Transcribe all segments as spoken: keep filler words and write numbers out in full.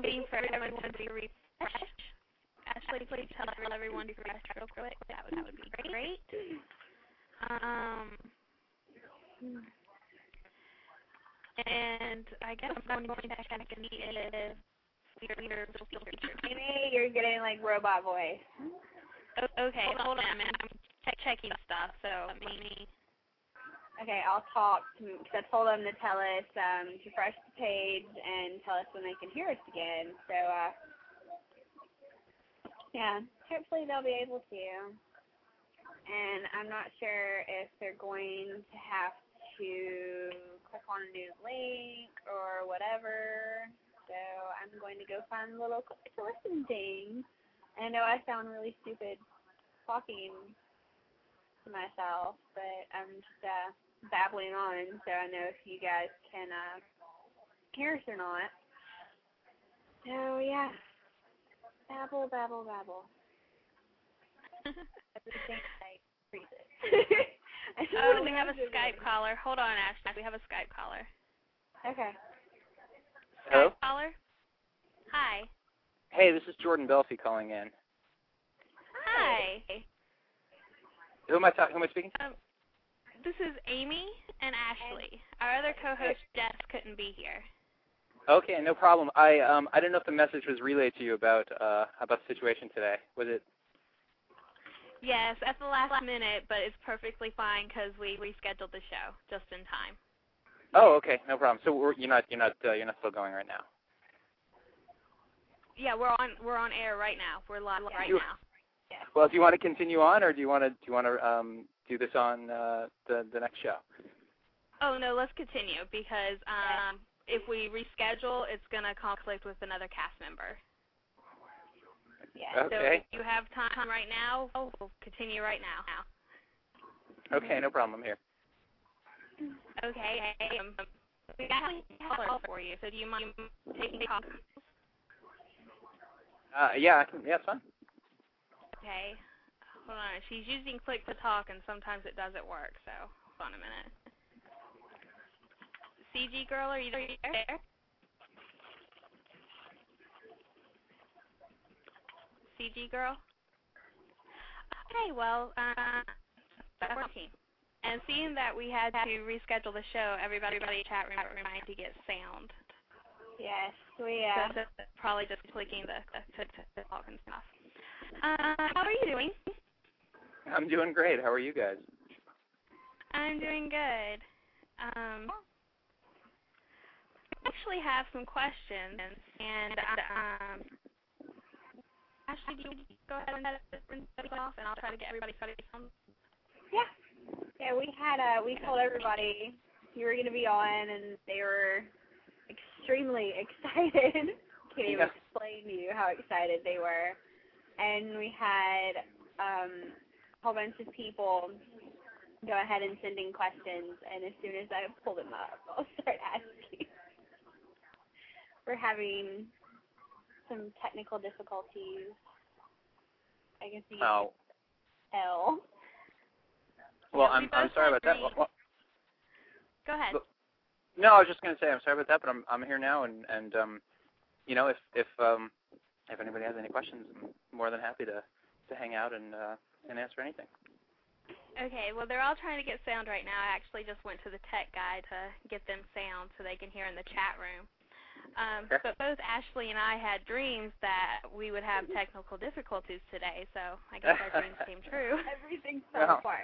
waiting for everyone to be refreshed. Ashley, please tell everyone to refresh real quick. That would, that would be great. Um, and I guess I'm going to check and see if we're still featured. Amy, you're getting like robot voice. Okay, hold on a minute. I'm checking stuff, so let me... Okay, I'll talk, because I told them to tell us um, to refresh the page and tell us when they can hear us again. So, uh, yeah, hopefully they'll be able to. And I'm not sure if they're going to have to click on a new link or whatever. So I'm going to go find the little click to listen thing. And I know I sound really stupid talking to myself, but I'm just uh, babbling on, so I know if you guys can uh, hear us or not. So, yeah. Babble, babble, babble. Everything I freeze it. Oh, we have a Skype caller. Hold on, Ashley. We have a Skype caller. Okay. Hello? Skype caller? Hi. Hey, this is Jordan Belfi calling in. Hi. Who am I talking? Who am I speaking to? Um, this is Amy and Ashley. Our other co-host, Jess, couldn't be here. Okay, no problem. I um I didn't know if the message was relayed to you about uh about the situation today. Was it? Yes, at the last minute, but it's perfectly fine because we rescheduled the show just in time. Oh, okay, no problem. So we're, you're not you're not uh, you're not still going right now. Yeah, we're on we're on air right now. We're live right you, now. Well, do you want to continue on, or do you want to do you want to um do this on uh, the the next show? Oh no, let's continue because um if we reschedule, it's gonna conflict with another cast member. Yeah. Okay. So if you have time right now, we'll continue right now. Okay, no problem. I'm here. Okay. Um, we got a call for you. So do you mind taking calls? Uh, yeah, I can, yeah, it's fine. Okay. Hold on. She's using Click to Talk, and sometimes it doesn't work. So hold on a minute. C G girl, are you there? C G girl? Okay, well, uh, that's working. And seeing that we had to reschedule the show, everybody in the chat room reminded to get sound. Yes, we, uh... So, so probably just clicking the, the, the, the talk and stuff. Uh, how are you doing? I'm doing great. How are you guys? I'm doing good. Um... I actually have some questions, and um, Ashley, do you go ahead and print those off, and I'll try to get everybody started on. Yeah. Yeah, we had, uh, we told everybody you were going to be on, and they were extremely excited. Can't even Yeah. explain to you how excited they were. And we had um, a whole bunch of people go ahead and send in questions, and as soon as I pull them up, I'll start asking. We're having some technical difficulties. I guess you Oh. can tell. Well, Yeah, we I'm I'm both sorry had about that. dreams. Well, Go ahead. no, I was just going to say I'm sorry about that, but I'm I'm here now, and and um, you know, if if um, if anybody has any questions, I'm more than happy to to hang out and uh, and answer anything. Okay, well, they're all trying to get sound right now. I actually just went to the tech guy to get them sound so they can hear in the chat room. Um, Okay. But both Ashley and I had dreams that we would have technical difficulties today, so I guess our dreams came true. Everything fell Well. apart.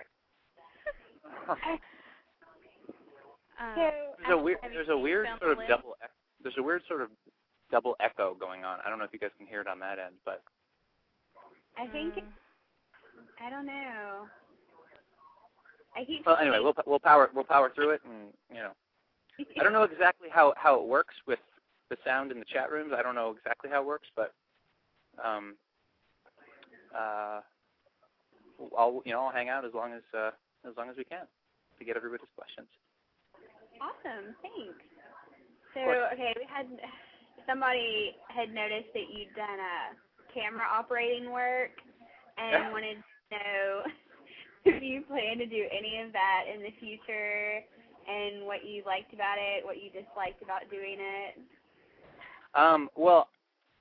Um, So, There's a weird have you there's a seen weird Film sort of Live? double ec- there's a weird sort of double echo going on. I don't know if you guys can hear it on that end, but I think, Mm. I don't know. I keep well, anyway, we'll we'll power we'll power through it, and you know, I don't know exactly how how it works with the sound in the chat rooms. I don't know exactly how it works, but um, uh, I'll you know I'll hang out as long as uh, as long as we can to get everybody's questions. Awesome, thanks. So, course. okay, we had, somebody had noticed that you'd done a camera operating work and Yeah. wanted to know if you plan to do any of that in the future and what you liked about it, what you disliked about doing it. Um, well,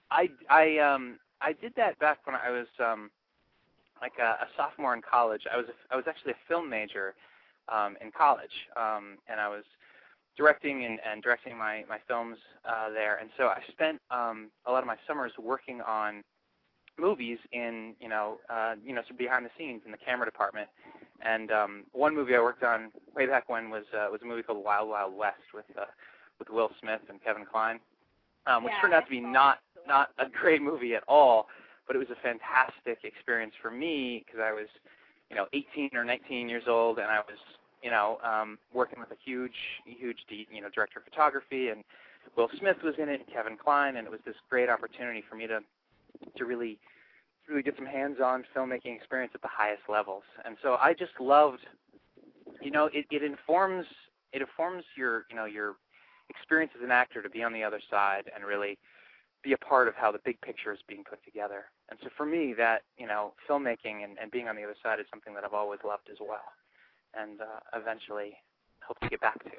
I I um I did that back when I was um like a, a sophomore in college. I was a, I was actually a film major um, in college, um, and I was directing and, and directing my my films uh, there. And so I spent um, a lot of my summers working on movies in you know uh, you know so behind the scenes in the camera department. And um, one movie I worked on way back when was uh, was a movie called Wild Wild West with uh, with Will Smith and Kevin Kline, um, which yeah, turned out to be not not a great movie at all. But it was a fantastic experience for me because I was, you know, eighteen or nineteen years old, and I was, you know, um, working with a huge, huge, you know, director of photography, and Will Smith was in it, and Kevin Kline, and it was this great opportunity for me to, to really, really get some hands-on filmmaking experience at the highest levels. And so I just loved, you know, it, it informs, it informs your, you know, your experience as an actor to be on the other side and really be a part of how the big picture is being put together. And so for me, that, you know, filmmaking and, and being on the other side is something that I've always loved as well, and uh, eventually hope to get back to.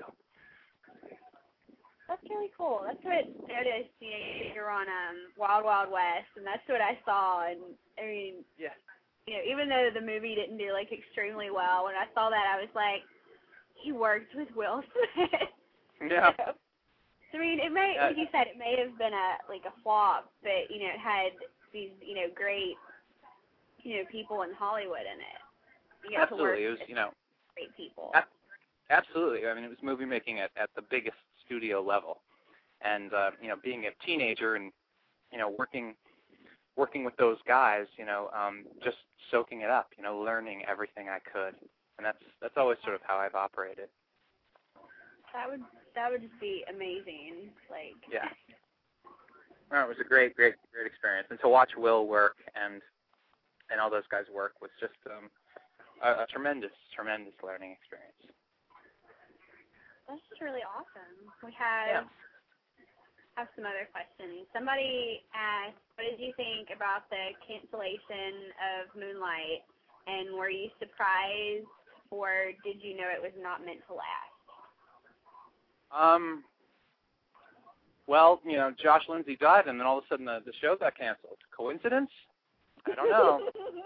That's really cool. That's what I noticed, you know, you're on um, Wild Wild West, and that's what I saw. And, I mean, yeah. you know, even though the movie didn't do, like, extremely well, when I saw that, I was like, he worked with Will Smith. Yeah. So, I mean, it may, like you said, it may have been a like a flop, but you know, it had these you know great, you know, people in Hollywood in it. You got Absolutely, to it work was you know great people. Absolutely, I mean, it was movie making at at the biggest studio level, and uh, you know, being a teenager and you know working working with those guys, you know, um, just soaking it up, you know, learning everything I could, and that's that's always sort of how I've operated. That would that would just be amazing. Like yeah, well, it was a great, great, great experience, and to watch Will work and and all those guys work was just um, a, a tremendous, tremendous learning experience. That's just really awesome. We have Yeah. have some other questions. Somebody asked, what did you think about the cancellation of Moonlight, and were you surprised, or did you know it was not meant to last? Um. Well, you know, Josh Lindsay died, and then all of a sudden the, the show got canceled. Coincidence? I don't know.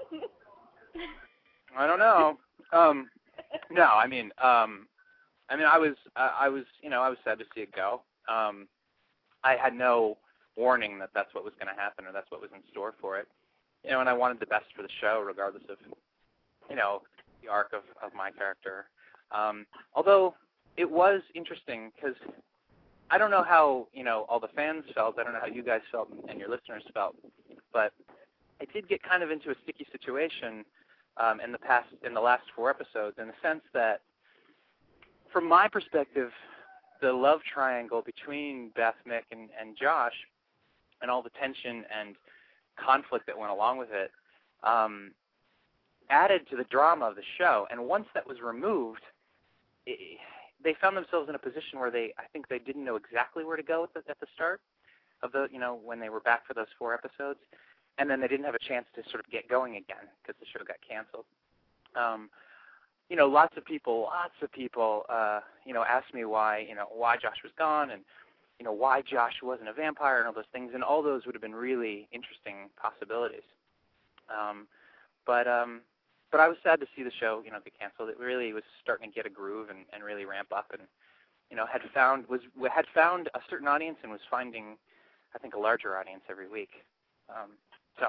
I don't know. Um. No, I mean, um, I mean, I was, I, I was, you know, I was sad to see it go. Um, I had no warning that that's what was going to happen or that's what was in store for it. You know, and I wanted the best for the show, regardless of, you know, the arc of, of my character. Um, although it was interesting because I don't know how, you know, all the fans felt. I don't know how you guys felt and your listeners felt, but I did get kind of into a sticky situation um, in the past, in the last four episodes, in the sense that, from my perspective, the love triangle between Beth, Mick, and, and Josh, and all the tension and conflict that went along with it, um, added to the drama of the show. And once that was removed, it, they found themselves in a position where they, I think, they didn't know exactly where to go at the, at the start of the, you know, when they were back for those four episodes, and then they didn't have a chance to sort of get going again because the show got canceled. Um, you know, lots of people, lots of people, uh, you know, asked me why, you know, why Josh was gone, and you know, why Josh wasn't a vampire, and all those things, and all those would have been really interesting possibilities. Um, but um, but I was sad to see the show, you know, get canceled. It really was starting to get a groove and, and really ramp up, and you know, had found was had found a certain audience and was finding, I think, a larger audience every week. Um, so.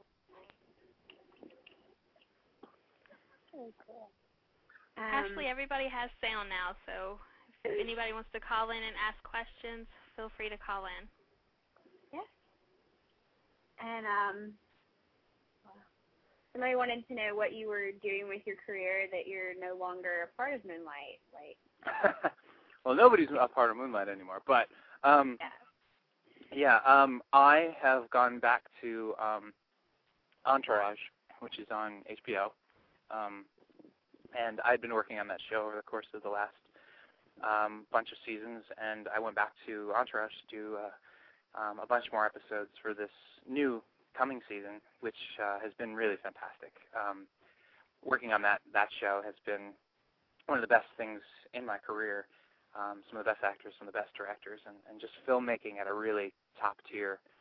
Very cool. Um, Actually, everybody has sound now, so if anybody wants to call in and ask questions, feel free to call in. Yeah. And um, somebody wanted to know what you were doing with your career that you're no longer a part of Moonlight. Like. Well, nobody's a part of Moonlight anymore, but um, yeah, yeah um, I have gone back to um, Entourage, which is on H B O. Um, and I'd been working on that show over the course of the last um, bunch of seasons, and I went back to Entourage to do uh, um, a bunch more episodes for this new coming season, which uh, has been really fantastic. Um, working on that, that show has been one of the best things in my career. Um, some of the best actors, some of the best directors, and, and just filmmaking at a really top-tier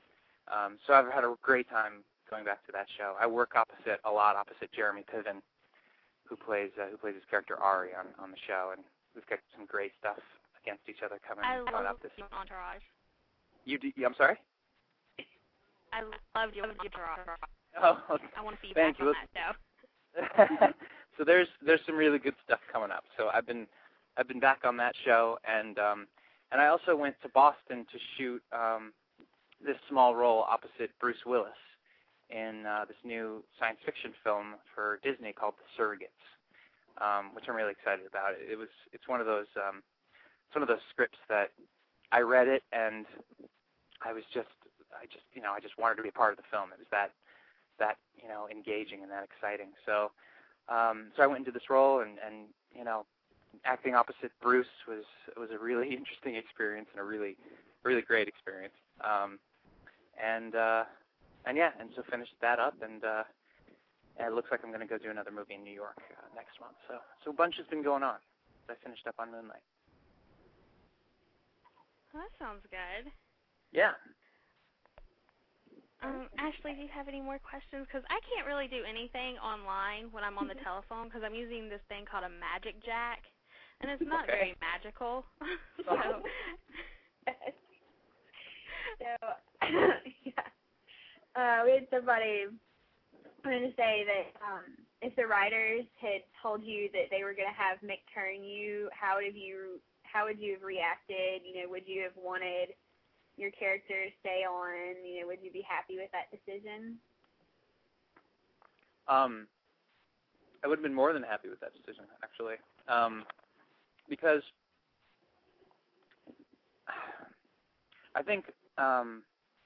Um, so I've had a great time going back to that show. I work opposite a lot opposite Jeremy Piven, who plays uh, who plays his character Ari on on the show, and we've got some great stuff against each other coming, I coming love up this. Entourage. You do? I'm sorry. I loved your Entourage. Oh, I want to see you thank back you. on that show. So there's there's some really good stuff coming up. So I've been I've been back on that show, and um, and I also went to Boston to shoot um, this small role opposite Bruce Willis in uh, this new science fiction film for Disney called The Surrogates, um, which I'm really excited about. It was it's one of those um, it's one of those scripts that I read it and I was just I just you know I just wanted to be a part of the film. It was that that you know engaging and that exciting. So um, so I went into this role and, and you know acting opposite Bruce was was a really interesting experience and a really really great experience. Um, and uh, and yeah, and so finished that up and. Uh, And it looks like I'm going to go do another movie in New York uh, next month. So, so a bunch has been going on. I finished up on Moonlight. Well, that sounds good. Yeah. Um, Ashley, do you have any more questions? Because I can't really do anything online when I'm on the telephone because I'm using this thing called a Magic Jack, and it's not Okay. very magical. so, so yeah, uh, we had somebody. I wanted to say that um, if the writers had told you that they were going to have Mick turn you, how would have you how would you have reacted? You know, would you have wanted your character to stay on? You know, would you be happy with that decision? Um, I would have been more than happy with that decision, actually, um, because I think um,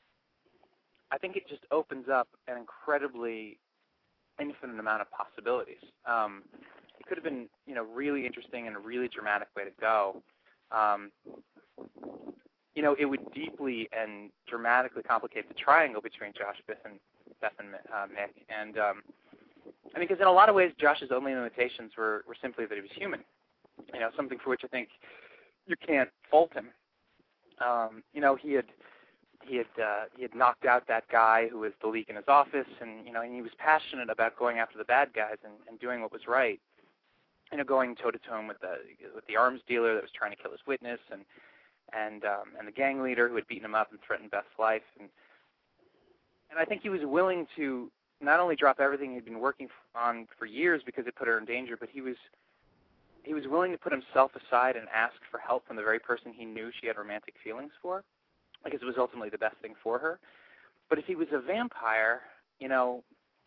I think it just opens up an incredibly infinite amount of possibilities. Um, it could have been, you know, really interesting and a really dramatic way to go. Um, you know, it would deeply and dramatically complicate the triangle between Josh, Beth, and, Beth and uh, Mick. And um, I mean, because in a lot of ways, Josh's only limitations were, were simply that he was human. You know, something for which I think you can't fault him. Um, you know, he had. He had uh, he had knocked out that guy who was the leak in his office, and you know, and he was passionate about going after the bad guys and, and doing what was right. You know, going toe to toe with the with the arms dealer that was trying to kill his witness, and and um, and the gang leader who had beaten him up and threatened Beth's life. And and I think he was willing to not only drop everything he'd been working on for years because it put her in danger, but he was he was willing to put himself aside and ask for help from the very person he knew she had romantic feelings for, because it was ultimately the best thing for her. But if he was a vampire, you know,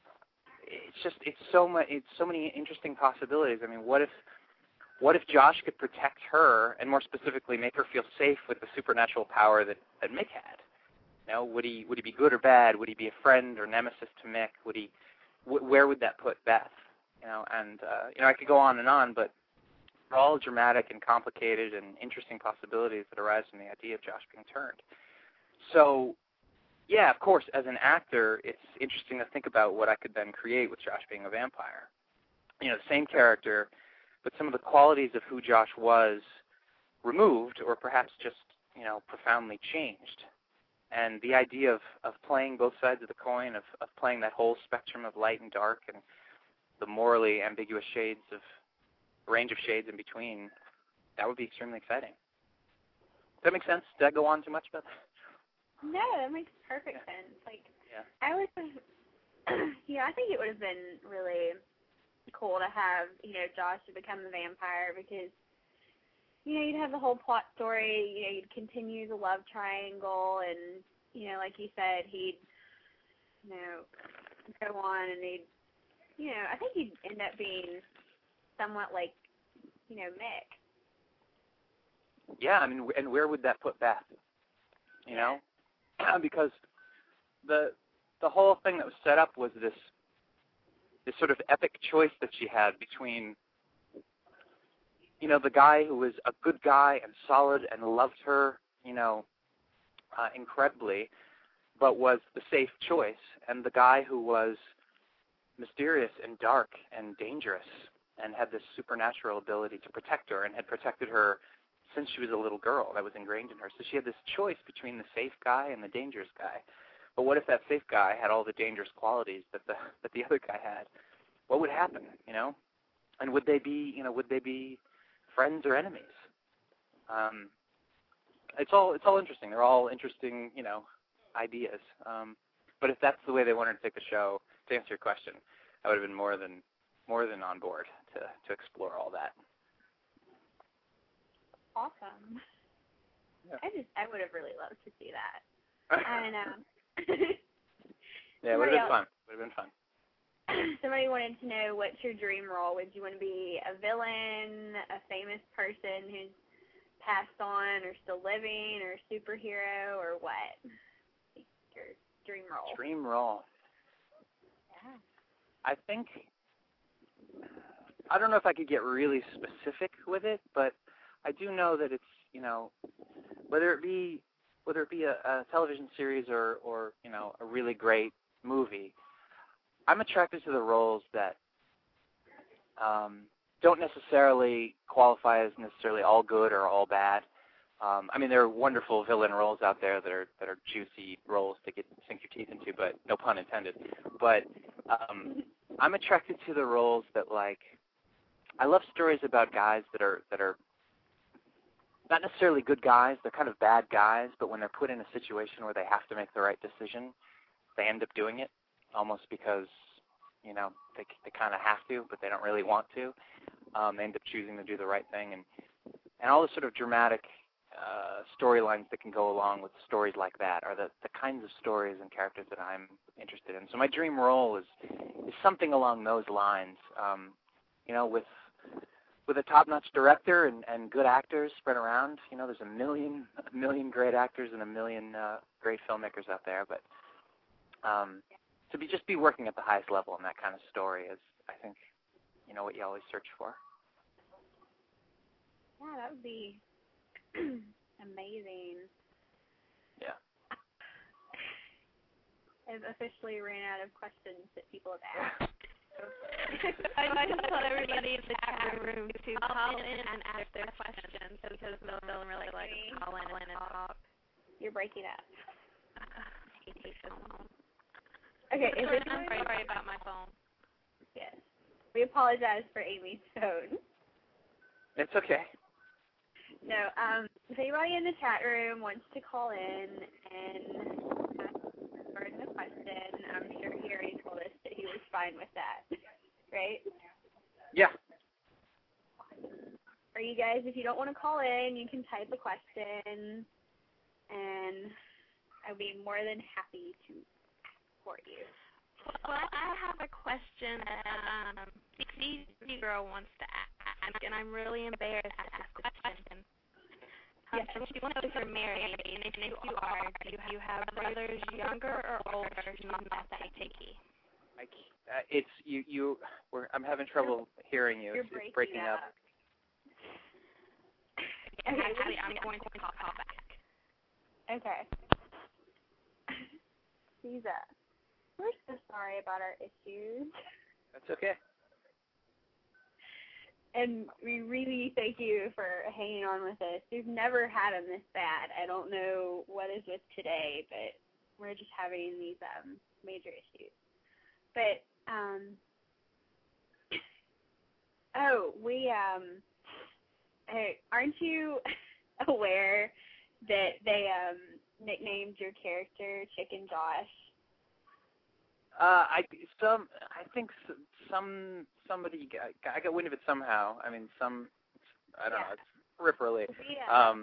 it's just it's so much it's so many interesting possibilities. I mean, what if what if Josh could protect her and more specifically make her feel safe with the supernatural power that, that Mick had? You know, would he would he be good or bad? Would he be a friend or nemesis to Mick? Would he wh- where would that put Beth? You know, and uh, you know, I could go on and on, but they're all dramatic and complicated and interesting possibilities that arise from the idea of Josh being turned. So, yeah, of course, as an actor, it's interesting to think about what I could then create with Josh being a vampire. You know, the same character, but some of the qualities of who Josh was removed or perhaps just, you know, profoundly changed. And the idea of, of playing both sides of the coin, of, of playing that whole spectrum of light and dark and the morally ambiguous shades of, range of shades in between, that would be extremely exciting. Does that make sense? Did I go on too much about that? No, that makes perfect Yeah. sense. Like, Yeah. I would have, yeah, I think it would have been really cool to have, you know, Josh to become the vampire because, you know, you'd have the whole plot story, you know, you'd continue the love triangle and, you know, like you said, he'd, you know, go on and he'd, you know, I think he'd end up being somewhat like, you know, Mick. Yeah, I mean, and where would that put Beth? You know? Because the the whole thing that was set up was this this sort of epic choice that she had between, you know, the guy who was a good guy and solid and loved her, you know, uh, incredibly, but was the safe choice, and the guy who was mysterious and dark and dangerous and had this supernatural ability to protect her and had protected her since she was a little girl. That was ingrained in her. So she had this choice between the safe guy and the dangerous guy. but what if that safe guy had all the dangerous qualities that the that the other guy had? What would happen, you know? And would they be, you know, would they be friends or enemies? Um, it's all it's all interesting. They're all interesting, you know, ideas. Um, but if that's the way they wanted to take the show, to answer your question, I would have been more than more than on board to to explore all that. Awesome. Yeah. I just I would have really loved to see that. And um, yeah, it would have been fun. Would have been fun. Somebody wanted to know, what's your dream role? Would you want to be a villain, a famous person who's passed on or still living, or a superhero, or what? Your dream role. Dream role. Yeah. I think, I don't know if I could get really specific with it, but I do know that it's, you know, whether it be whether it be a, a television series or, or, you know, a really great movie, I'm attracted to the roles that um, don't necessarily qualify as necessarily all good or all bad. Um, I mean, there are wonderful villain roles out there that are that are juicy roles to get sink your teeth into, but no pun intended. But um, I'm attracted to the roles that, like, I love stories about guys that are that are not necessarily good guys. They're kind of bad guys, but when they're put in a situation where they have to make the right decision, they end up doing it, almost because, you know, they they kind of have to, but they don't really want to. Um, they end up choosing to do the right thing, and and all the sort of dramatic uh, storylines that can go along with stories like that are the, the kinds of stories and characters that I'm interested in. So my dream role is is something along those lines. Um, you know, with with a top-notch director and, and good actors spread around. You know, there's a million a million great actors and a million uh, great filmmakers out there, but um, to be just be working at the highest level in that kind of story is, I think, you know, what you always search for. Yeah, that would be amazing. Yeah. I've officially ran out of questions that people have asked. I, I just want everybody in the chat room to call in and ask their questions, because they'll, they'll really like call in and talk. You're breaking up. Uh, Okay, is it I'm sorry about my phone. Yes. We apologize for Amy's phone. It's okay. No, um, if anybody in the chat room wants to call in and ask Gordon a question, I'm sure he already told us that he was fine with that, right? Yeah. Or you guys, if you don't want to call in, you can type a question, and I'd be more than happy to for you. Well, I have a question that um, C D Girl wants to ask, and I'm really embarrassed to ask this question. Um, Yes. She wants to know if you're married, and if you are, do you have brothers younger or older who's not that picky? I, uh, it's you. You. We're, I'm having trouble hearing you. You're It's, breaking, it's breaking up. up. Okay, Actually, I'm going to call, call back. Okay. Lisa, we're so sorry about our issues. That's okay. And we really thank you for hanging on with us. We've never had them this bad. I don't know what is with today, but we're just having these um, major issues. But, um, oh, we, um, hey, aren't you aware that they um, nicknamed your character Chicken Josh? Uh, I some I think s- some somebody got, I got wind of it somehow. I mean, some I don't Yeah. know. It's peripherally. We, uh, Um,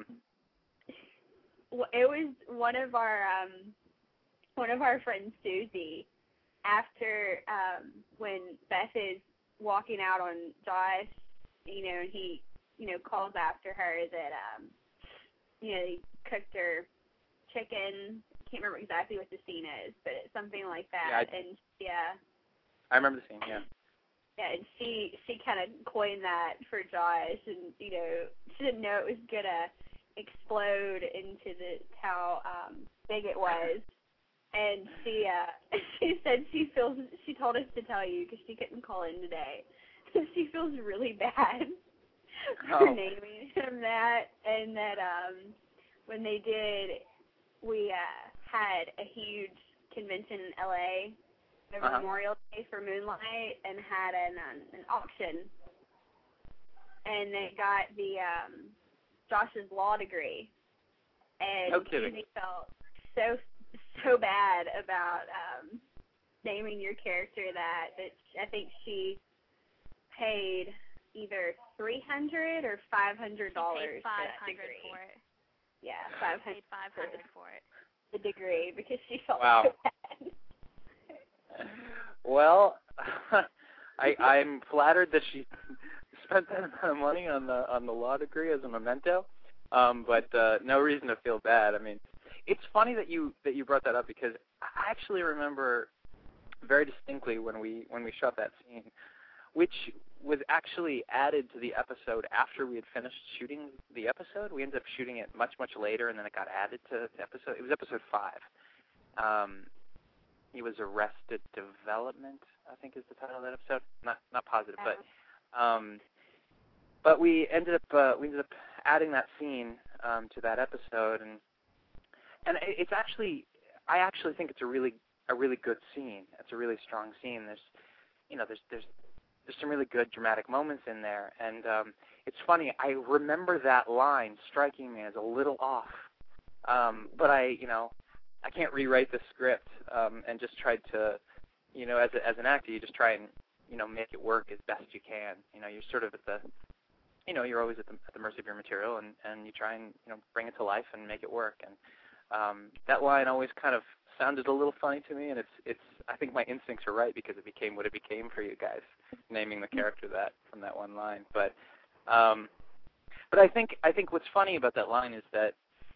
it was one of our um, one of our friends, Susie, after um, when Beth is walking out on Josh, you know, and he, you know, calls after her that, um, you know, he cooked her chicken. Can't remember exactly what the scene is, but it's something like that. Yeah, I, and yeah, I remember the scene. Yeah. yeah, and she she kind of coined that for Josh, and you know, she didn't know it was gonna explode into the how um, big it was. And she uh, she said she feels she told us to tell you because she couldn't call in today. She feels really bad for Oh. naming him that, and that um, when they did, we uh, had a huge convention in L A over Uh-huh. Memorial Day for Moonlight and had an um, an auction, and they got the um, Josh's law degree, and No kidding. Susie felt so so bad about um, naming your character that that I think she paid either three hundred or five hundred dollars for that degree. for it. Yeah, five Paid hundred five hundred for it. the degree because she felt Wow. so bad. Well, I, I'm flattered that she spent that amount of money on the on the law degree as a memento, um, but uh, no reason to feel bad. I mean, it's funny that you that you brought that up because I actually remember very distinctly when we when we shot that scene, which was actually added to the episode after we had finished shooting the episode. We ended up shooting it much much later, and then it got added to the episode. It was episode five. Um, It was Arrested Development, I think is the title of that episode. Not not positive, but um, but we ended up uh, we ended up adding that scene um, to that episode, and and it's actually I actually think it's a really a really good scene. It's a really strong scene. There's you know there's there's there's some really good dramatic moments in there, and um, it's funny. I remember that line striking me as a little off, um, but I you know. I can't rewrite the script um, and just try to, you know, as a, as an actor, you just try and, you know, make it work as best you can. You know, you're sort of at the, you know, you're always at the, at the mercy of your material, and, and you try and, you know, bring it to life and make it work. And um, that line always kind of sounded a little funny to me, and it's, it's. I think my instincts were right because it became what it became for you guys, naming the character that from that one line. But, um, but I think I think what's funny about that line is that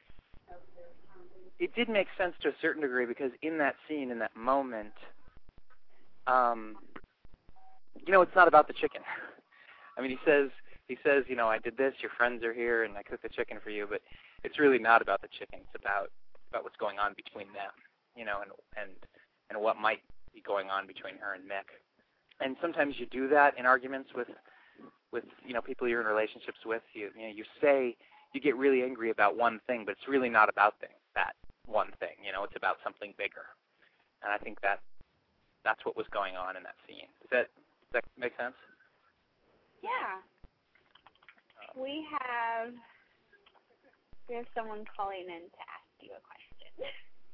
it did make sense to a certain degree because in that scene, in that moment, um, you know, it's not about the chicken. I mean, he says, he says, you know, I did this, your friends are here, and I cooked the chicken for you, but it's really not about the chicken. It's about about what's going on between them, you know, and and and what might be going on between her and Mick. And sometimes you do that in arguments with with you know people you're in relationships with. You you know, you say you get really angry about one thing, but it's really not about thing, that one thing. You know, it's about something bigger. And I think that that's what was going on in that scene. Does that does that make sense? Yeah. We have we have someone calling in to ask you a question.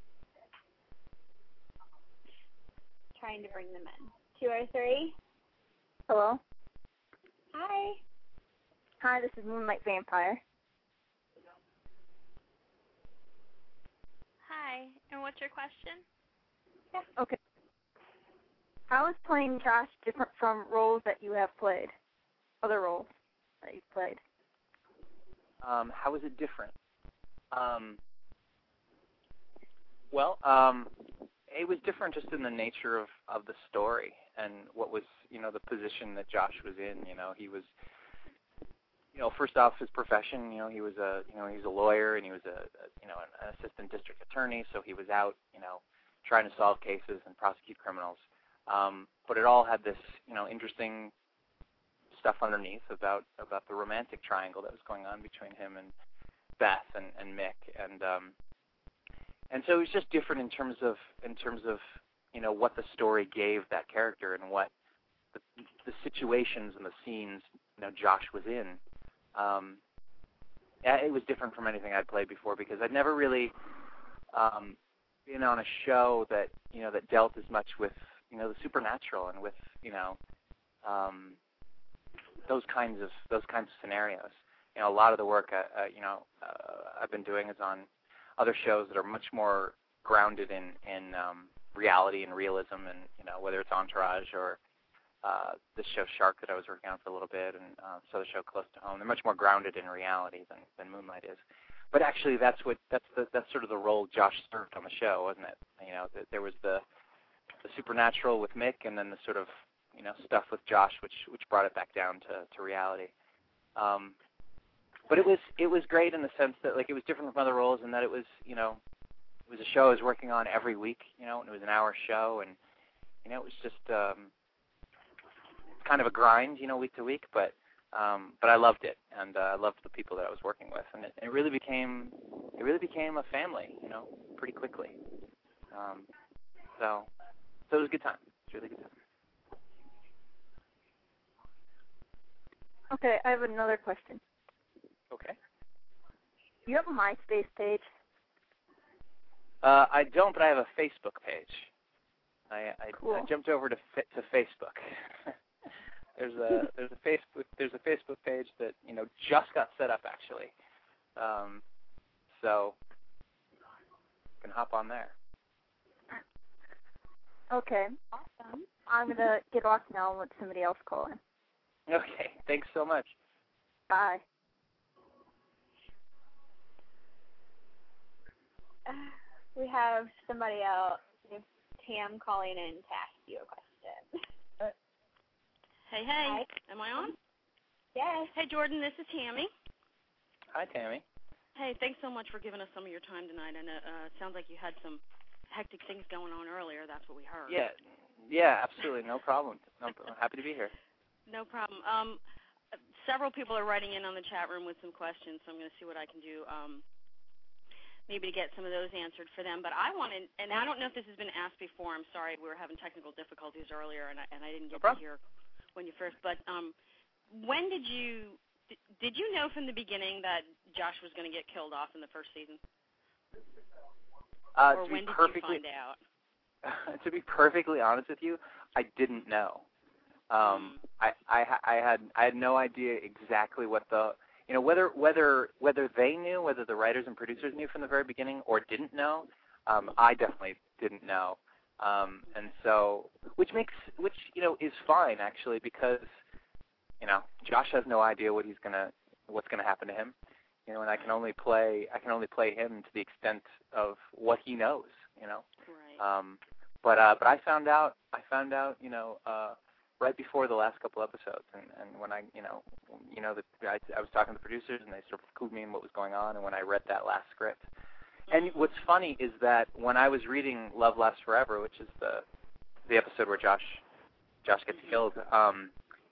Trying to bring them in. two oh three? Hello? Hi. Hi, this is Moonlight Vampire. Hi, and what's your question? Yeah. Okay. How is playing Josh different from roles that you have played? Other roles that you've played? Um, how is it different? Um, well, um, it was different just in the nature of, of the story and what was, you know, the position that Josh was in. You know, he was, you know, first off, his profession, you know, he was a, you know, he was a lawyer and he was a, a you know, an, an assistant district attorney, so he was out, you know, trying to solve cases and prosecute criminals. Um, but it all had this, you know, interesting stuff underneath about about the romantic triangle that was going on between him and Beth and, and Mick, and um, and so it was just different in terms of in terms of you know what the story gave that character and what the, the situations and the scenes you know Josh was in. Um, yeah, it was different from anything I'd played before because I'd never really um, been on a show that you know that dealt as much with you know the supernatural and with you know. Um, those kinds of those kinds of scenarios. You know, a lot of the work uh, uh, you know uh, I've been doing is on other shows that are much more grounded in in um, reality and realism, and you know whether it's Entourage or uh, this show Shark that I was working on for a little bit, and uh, this other show Close to Home. They're much more grounded in reality than, than Moonlight is. But actually, that's what that's the that's sort of the role Josh served on the show, wasn't it? You know, the, there was the the supernatural with Mick, and then the sort of you know, stuff with Josh, which which brought it back down to, to reality. Um, but it was it was great in the sense that like it was different from other roles in that it was you know it was a show I was working on every week, you know, and it was an hour show, and you know it was just um, kind of a grind, you know, week to week. But um, but I loved it, and uh, I loved the people that I was working with, and it, it really became it really became a family, you know, pretty quickly. Um, So, so it was a good time. It was a really good time. Okay, I have another question. Okay. Do you have a MySpace page? Uh, I don't, but I have a Facebook page. I, I, cool. I jumped over to to Facebook. there's a there's a Facebook there's a Facebook page that you know just got set up actually. Um, so you can hop on there. Okay. Awesome. I'm gonna get off now and let somebody else call in. Okay. Thanks so much. Bye. Uh, we have somebody else. We have Tam calling in to ask you a question. Hey, hey. Hi. Am I on? Yes. Hey, Jordan, this is Tammy. Hi, Tammy. Hey, thanks so much for giving us some of your time tonight. And it uh, sounds like you had some hectic things going on earlier. That's what we heard. Yeah, yeah, absolutely. No problem. No, I'm happy to be here. No problem. Um, several people are writing in on the chat room with some questions, so I'm going to see what I can do um, maybe to get some of those answered for them. But I wanted, and I don't know if this has been asked before. I'm sorry, we were having technical difficulties earlier, and I, and I didn't get No to hear when you first. But um, when did you did you know from the beginning that Josh was going to get killed off in the first season? Uh, or to when be did perfectly, you find out? To be perfectly honest with you, I didn't know. Um, mm. I, I, I had I had no idea exactly what the you know whether whether whether they knew, whether the writers and producers knew from the very beginning or didn't know. Um, I definitely didn't know, um, and so which makes which you know is fine actually because you know Josh has no idea what he's gonna what's gonna happen to him. You know, and I can only play I can only play him to the extent of what he knows. You know, right. um, but uh, but I found out I found out you know uh, right before the last couple episodes, and, and when I you know you know the, I, I was talking to the producers and they sort of clued me in what was going on, and when I read that last script, and what's funny is that when I was reading Love Lasts Forever, which is the the episode where Josh Josh gets killed, um,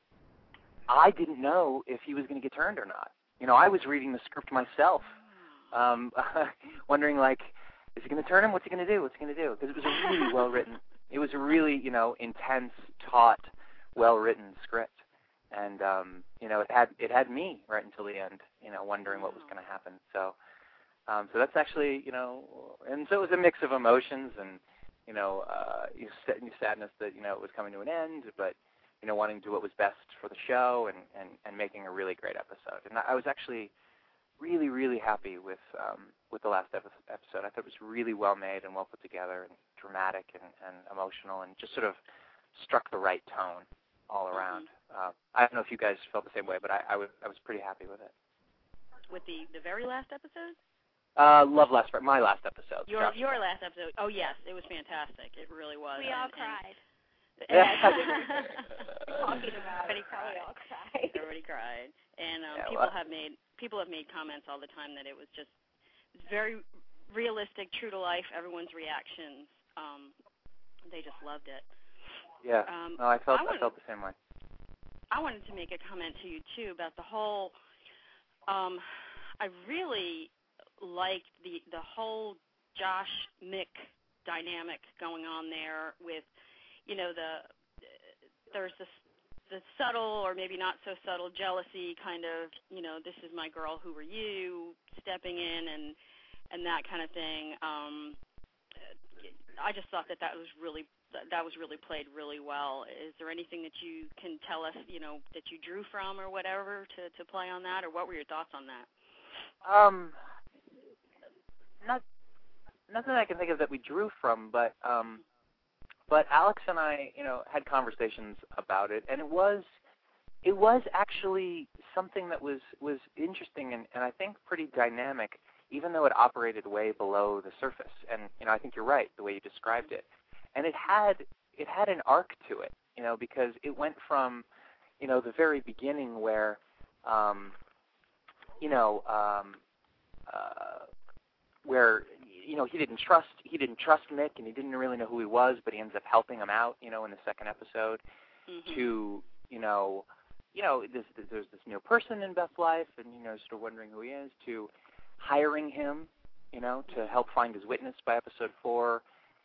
I didn't know if he was going to get turned or not. You know, I was reading the script myself, um, wondering, like, is he going to turn him? What's he going to do? What's he going to do? Because it was a really well-written, it was a really, you know, intense, taut, well-written script. And, um, you know, it had it had me right until the end, you know, wondering what was going to happen. So um, so that's actually, you know, and so it was a mix of emotions and, you know, uh, sadness that, you know, it was coming to an end, but, you know, wanting to do what was best for the show and, and, and making a really great episode. And I was actually really, really happy with um, with the last episode. I thought it was really well made and well put together and dramatic and, and emotional and just sort of struck the right tone all around. Mm-hmm. Uh, I don't know if you guys felt the same way, but I, I was I was pretty happy with it. With the, the very last episode? Uh, Love Last, my last episode. Your Josh your last episode. Oh, yes, it was fantastic. It really was. We all and, cried. And, Talking about Everybody it, cried. we all cried. Everybody cried. And um, Yeah, people well, have made people have made comments all the time that it was just very realistic, true to life. Everyone's reactions, um, they just loved it. Yeah. Um, no, I felt I, wanted, I felt the same way. I wanted to make a comment to you too about the whole. Um, I really liked the the whole Josh Mick dynamic going on there with, you know, the there's this the subtle or maybe not so subtle jealousy kind of, you know, this is my girl, who are you, stepping in and and that kind of thing. Um, I just thought that that was really that was really played really well. Is there anything that you can tell us, you know, that you drew from or whatever to, to play on that, or what were your thoughts on that? Um, not nothing I can think of that we drew from, but um, but Alex and I, you know, had conversations about it, and it was it was actually something that was was interesting and, and I think pretty dynamic, even though it operated way below the surface. And you know, I think you're right the way you described it. And it had it had an arc to it, you know, because it went from, you know, the very beginning where, um, you know, um, uh, where you know he didn't trust he didn't trust Mick and he didn't really know who he was, but he ends up helping him out, you know, in the second episode. Mm-hmm. To you know, you know, this, this, there's this new person in Beth's life, and you know, sort of wondering who he is. To hiring him, you know, to help find his witness by episode four.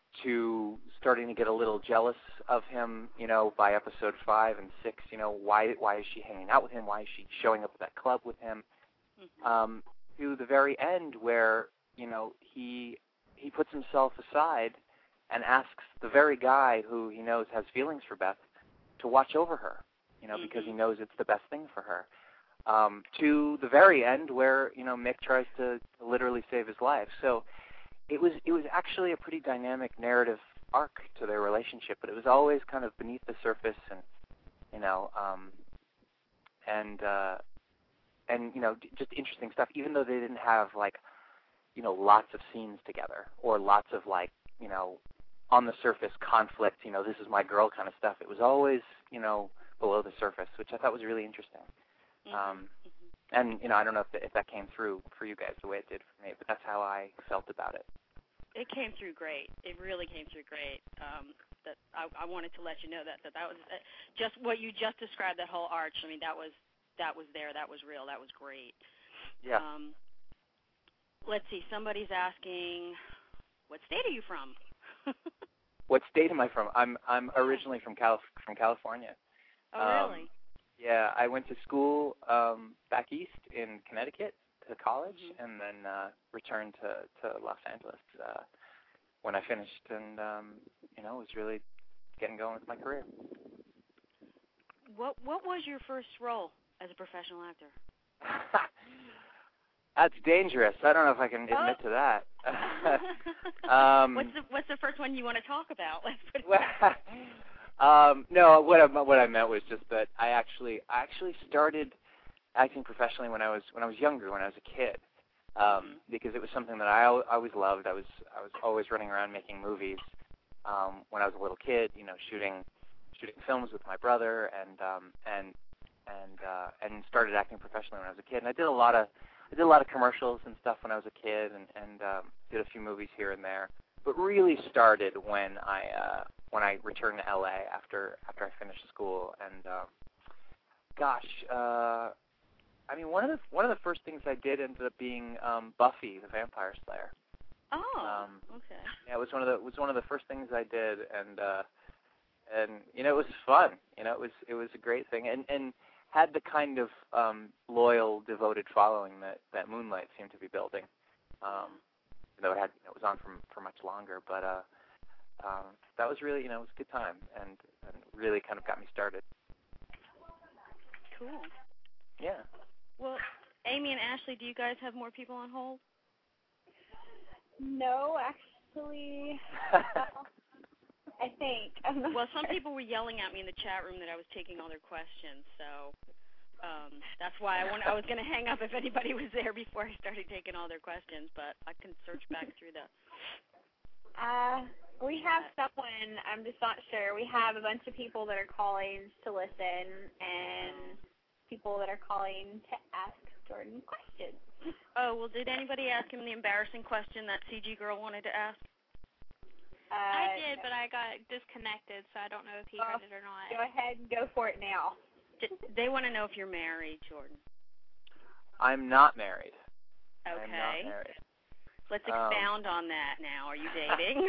to starting to get a little jealous of him, you know, by episode five and six. You know, why why is she hanging out with him? Why is she showing up at that club with him? Mm-hmm. Um, to the very end, where you know he he puts himself aside and asks the very guy who he knows has feelings for Beth to watch over her, you know, mm-hmm. because he knows it's the best thing for her. Um, to the very end, where you know Mick tries to literally save his life. So it was it was actually a pretty dynamic narrative arc to their relationship, but it was always kind of beneath the surface, and you know, um, and uh, and you know, just interesting stuff. Even though they didn't have like, you know, lots of scenes together or lots of like, you know, on the surface conflict. You know, this is my girl kind of stuff. It was always, you know, below the surface, which I thought was really interesting. Mm-hmm. Um, and you know, I don't know if, the, if that came through for you guys the way it did for me, but that's how I felt about it. It came through great. It really came through great. Um, that I, I wanted to let you know that that, that was uh, just what you just described. That whole arch. I mean, that was that was there. That was real. That was great. Yeah. Um, let's see. Somebody's asking, what state are you from? What state am I from? I'm I'm originally from Calif- from California. Oh, really? Um, yeah, I went to school um, back east in Connecticut to college, mm-hmm. and then uh, returned to, to Los Angeles uh, when I finished, and um, you know, was really getting going with my career. What What was your first role as a professional actor? That's dangerous. I don't know if I can admit oh. to that. um, what's the What's the first one you want to talk about? Let's put it well, um, no, what I what I meant was just that I actually I actually started acting professionally when I was when I was younger, when I was a kid, um, mm-hmm. because it was something that I al- always loved. I was I was always running around making movies um, when I was a little kid. You know, shooting shooting films with my brother, and um, and and uh, and started acting professionally when I was a kid. And I did a lot of I did a lot of commercials and stuff when I was a kid, and and um, did a few movies here and there. But really started when I uh, when I returned to L A after after I finished school. And um, gosh, uh, I mean, one of the one of the first things I did ended up being um, Buffy the Vampire Slayer. Oh, um, okay. Yeah, it was one of the it was one of the first things I did, and uh, and you know, it was fun. You know, it was it was a great thing, and and had the kind of um, loyal, devoted following that, that Moonlight seemed to be building. Um, though it had it was on for for much longer, but uh, um, that was really, you know, it was a good time, and, and really kind of got me started. Cool. Yeah. Well, Amy and Ashley, do you guys have more people on hold? No, actually, I think. Well, some people were yelling at me in the chat room that I was taking all their questions, so um, that's why I, want, I was going to hang up if anybody was there before I started taking all their questions, but I can search back through the... Uh, we have someone, I'm just not sure. We have a bunch of people that are calling to listen and people that are calling to ask Jordan questions. Oh, well, did anybody ask him the embarrassing question that C G Girl wanted to ask? Uh, I did, but I got disconnected, so I don't know if he well, heard it or not. Go ahead and go for it now. They want to know if you're married, Jordan. I'm not married. Okay. I'm not married. Let's expound um, on that now. Are you dating?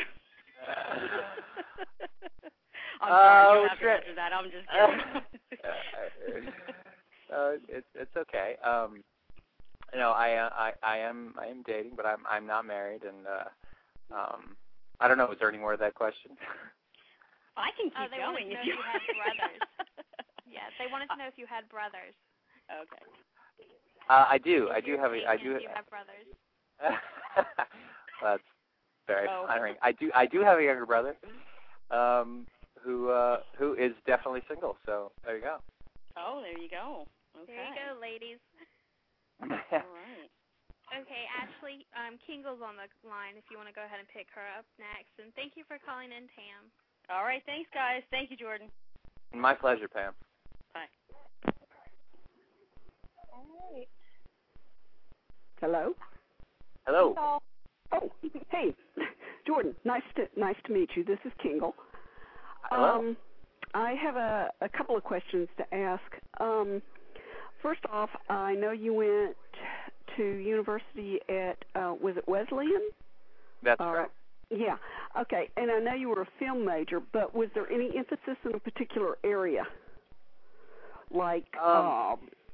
I'm sorry, you don't have to answer that. I'm just kidding. uh, it's it's okay. Um, you know, I I I am I am dating, but I'm I'm not married, and uh, um, I don't know. Is there any more of that question? I can keep oh, they going wanted to know if you, if you had brothers. Yeah, they wanted to know if you had brothers. Okay. Uh, I do. If I do have. A, I do. Do you have brothers? That's very oh. flattering. I do. I do have a younger brother, um, who uh, who is definitely single. So there you go. Oh, there you go. Okay. There you go, ladies. All right. Okay, Ashley, um, Kingle's on the line if you want to go ahead and pick her up next. And thank you for calling in, Tam. All right, thanks, guys. Thank you, Jordan. My pleasure, Pam. Bye. All right. Hello? Hello. Oh, hey, Jordan. Nice to nice to meet you. This is Kingle. Hello. Um, I have a, a couple of questions to ask. Um, first off, I know you went to university at uh, was it Wesleyan? That's uh, correct. Yeah. Okay. And I know you were a film major, but was there any emphasis in a particular area, like Um, uh,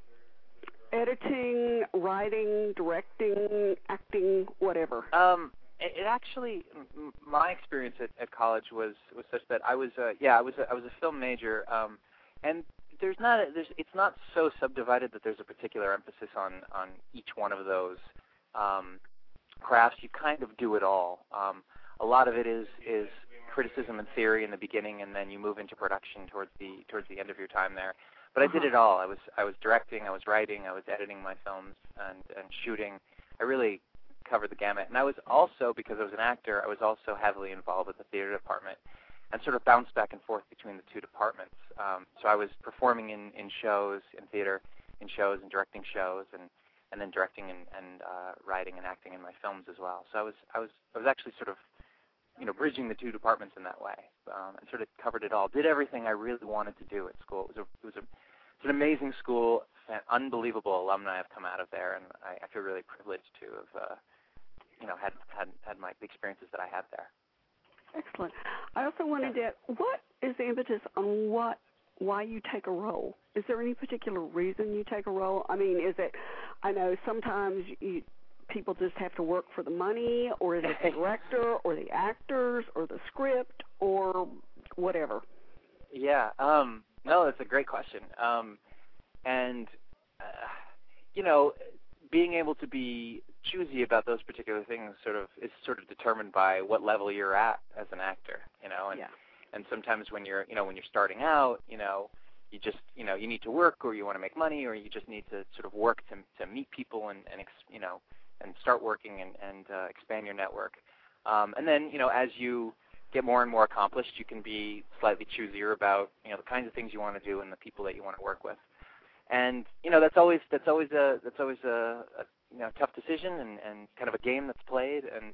editing, writing, directing, acting, whatever? Um, it, it actually, m- my experience at, at college was, was such that I was, uh, yeah, I was, a, I was a film major, um, and there's not, a, there's, it's not so subdivided that there's a particular emphasis on, on each one of those um, crafts. You kind of do it all. Um, a lot of it is, is criticism and theory in the beginning, and then you move into production towards the, towards the end of your time there. But I did it all. I was, I was directing, I was writing, I was editing my films, and, and shooting. I really covered the gamut. And I was also, because I was an actor, I was also heavily involved with the theater department and sort of bounced back and forth between the two departments. Um, so I was performing in, in shows, in theater, in shows, and directing shows, and, and then directing and, and uh, writing and acting in my films as well. So I was, I was, I was actually sort of, you know, bridging the two departments in that way, um, and sort of covered it all. Did everything I really wanted to do at school. It was a, it was a, it's an amazing school, and unbelievable alumni have come out of there, and I, I feel really privileged to have, uh, you know, had, had had my experiences that I had there. Excellent. I also wanted to, what is the impetus on what, why you take a role? Is there any particular reason you take a role? I mean, is it, I know sometimes you, people just have to work for the money, or is it the director, or the actors, or the script, or whatever? Yeah, um, no, that's a great question. Um, and, uh, you know, being able to be choosy about those particular things sort of is sort of determined by what level you're at as an actor, you know, and yeah. and sometimes when you're, you know, when you're starting out, you know, you just, you know, you need to work, or you want to make money, or you just need to sort of work to to meet people and, and you know, and start working and, and uh, expand your network. Um, and then, you know, as you get more and more accomplished, you can be slightly choosier about, you know, the kinds of things you want to do and the people that you want to work with. And, you know, that's always that's always a that's always a, a you know tough decision and, and kind of a game that's played. And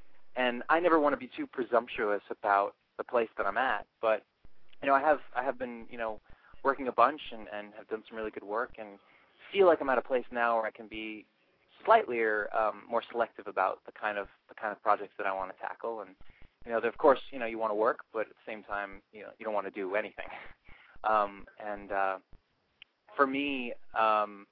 and I never want to be too presumptuous about the place that I'm at. But, you know, I have I have been, you know, working a bunch and, and have done some really good work, and feel like I'm at a place now where I can be slightly um, more selective about the kind of the kind of projects that I want to tackle. And, you know, of course, you know, you want to work, but at the same time, you know, you don't want to do anything. Um, and uh, for me, um,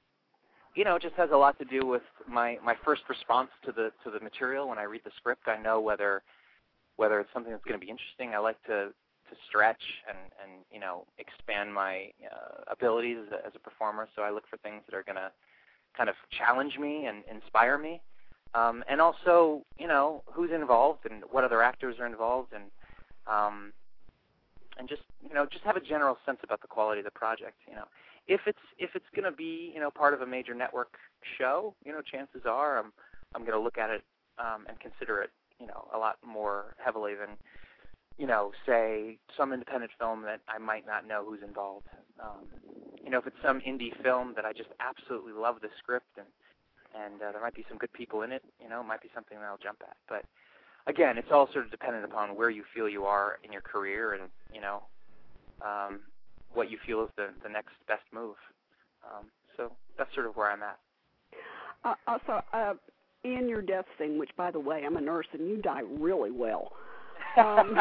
you know, it just has a lot to do with my, my first response to the to the material. When I read the script, I know whether whether it's something that's going to be interesting. I like to, to stretch and, and, you know, expand my uh, abilities as a, as a performer. So I look for things that are going to kind of challenge me and inspire me. Um, and also, you know, who's involved and what other actors are involved, and um, and just, you know, just have a general sense about the quality of the project. You know, if it's if it's going to be, you know, part of a major network show, you know, chances are I'm I'm going to look at it um, and consider it, you know, a lot more heavily than, you know, say some independent film that I might not know who's involved. Um, you know, if it's some indie film that I just absolutely love the script and and uh, there might be some good people in it, you know, it might be something that I'll jump at. But again, it's all sort of dependent upon where you feel you are in your career and, you know, um, what you feel is the, the next best move. Um, so that's sort of where I'm at. Uh, also, uh, in your death scene, which, by the way, I'm a nurse, and you die really well. Um,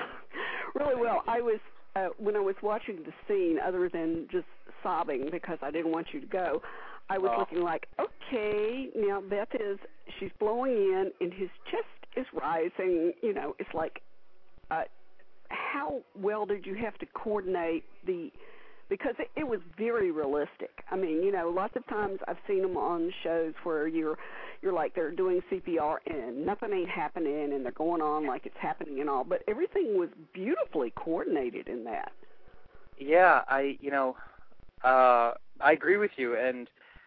really well. I was, uh, when I was watching the scene, other than just sobbing because I didn't want you to go, I was oh. looking like, okay, now Beth is, she's blowing in, and his chest is rising. You know, it's like, uh, how well did you have to coordinate the, because it, it was very realistic. I mean, you know, lots of times I've seen them on shows where you're, you're like they're doing C P R and nothing ain't happening and they're going on like it's happening and all, but everything was beautifully coordinated in that. Yeah, I, you know, uh, I agree with you, and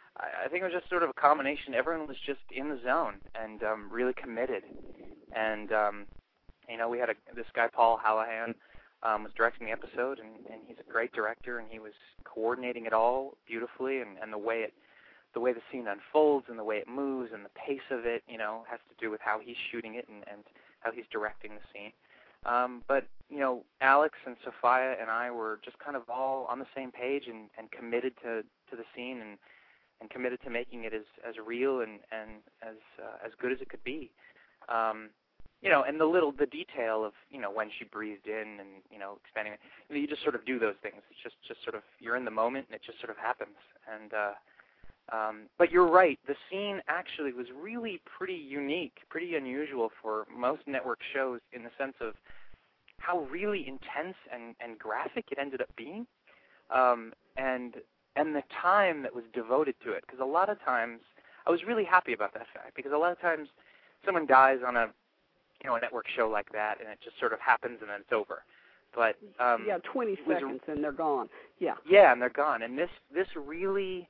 I think it was just sort of a combination. Everyone was just in the zone and um, really committed. And, um, you know, we had a, this guy, Paul Hallahan, um, was directing the episode, and, and he's a great director, and he was coordinating it all beautifully, and, and the way it, the way the scene unfolds and the way it moves and the pace of it, you know, has to do with how he's shooting it and, and how he's directing the scene. Um, but, you know, Alex and Sophia and I were just kind of all on the same page and, and committed to, to the scene and, and committed to making it as, as real and, and as uh, as good as it could be. Um, you know, and the little, the detail of, you know, when she breathed in and, you know, expanding it. You know, you just sort of do those things. It's just, just sort of, you're in the moment and it just sort of happens. And, uh, um, but you're right. The scene actually was really pretty unique, pretty unusual for most network shows in the sense of how really intense and, and graphic it ended up being. Um, and, and the time that was devoted to it. Because a lot of times, I was really happy about that fact, because a lot of times someone dies on a, you know, a network show like that, and it just sort of happens and then it's over. But um, yeah, twenty seconds and they're gone. Yeah. Yeah, and they're gone. And this this really,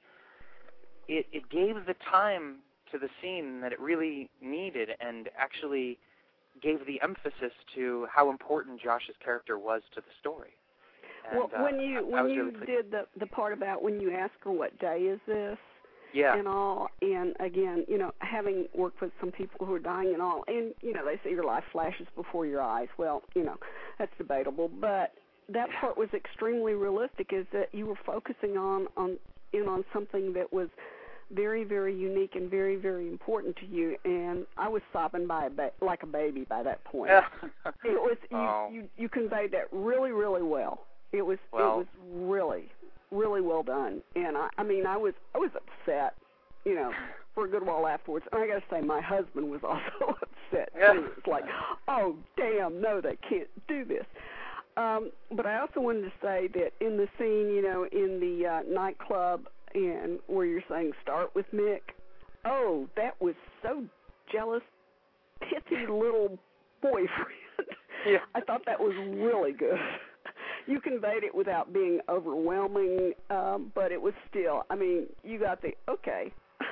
it it gave the time to the scene that it really needed, and actually gave the emphasis to how important Josh's character was to the story. And, well, when you uh, I, when I you really did the the part about when you ask her what day is this, yeah, and all, and again, you know, having worked with some people who are dying and all, and you know, they say your life flashes before your eyes. Well, you know, that's debatable, but that part was extremely realistic. Is that you were focusing on on in on something that was very, very unique and very, very important to you, and I was sobbing by a ba- like a baby by that point. It was you, oh. you you conveyed that really, really well. It was well, it was really, really well done, and I, I mean I was I was upset, you know, for a good while afterwards. And I got to say, my husband was also upset too. It's like, oh damn, no, they can't do this. Um, but I also wanted to say that in the scene, you know, in the uh, nightclub, and where you're saying start with Mick, oh, that was so jealous, pithy little boyfriend. Yeah. I thought that was really good. You conveyed it without being overwhelming, um, but it was still, I mean, you got the, okay,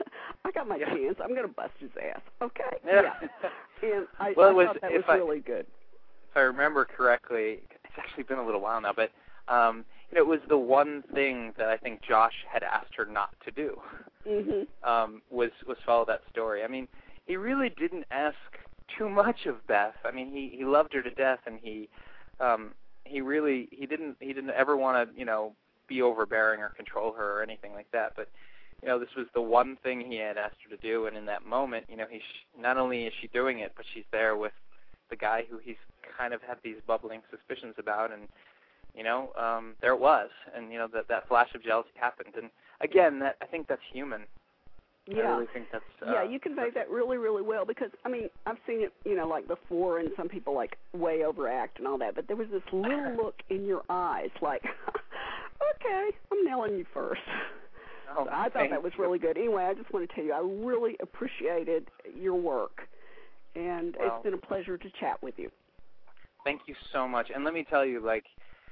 I got my yeah. chance. I'm going to bust his ass. Okay. Yeah. yeah. And I, well, I was, thought that was I, really good. If I remember correctly, it's actually been a little while now, but um, you know, it was the one thing that I think Josh had asked her not to do. Mm-hmm. Um, was was follow that story. I mean, he really didn't ask too much of Beth. I mean, he he loved her to death, and he um, he really he didn't he didn't ever want to, you know, be overbearing or control her or anything like that. But you know, this was the one thing he had asked her to do, and in that moment, you know, he's not only is she doing it, but she's there with the guy who he's kind of had these bubbling suspicions about, and you know, um, there it was, and you know that that flash of jealousy happened, and again, that I think that's human. Yeah. I really think that's uh, yeah, you conveyed that really, really well, because I mean, I've seen it, you know, like before, and some people like way overact and all that, but there was this little look in your eyes, like, okay, I'm nailing you first. Oh, so I thought that was really good. Anyway, I just want to tell you, I really appreciated your work, and well, it's been a pleasure to chat with you. Thank you so much, and let me tell you, like,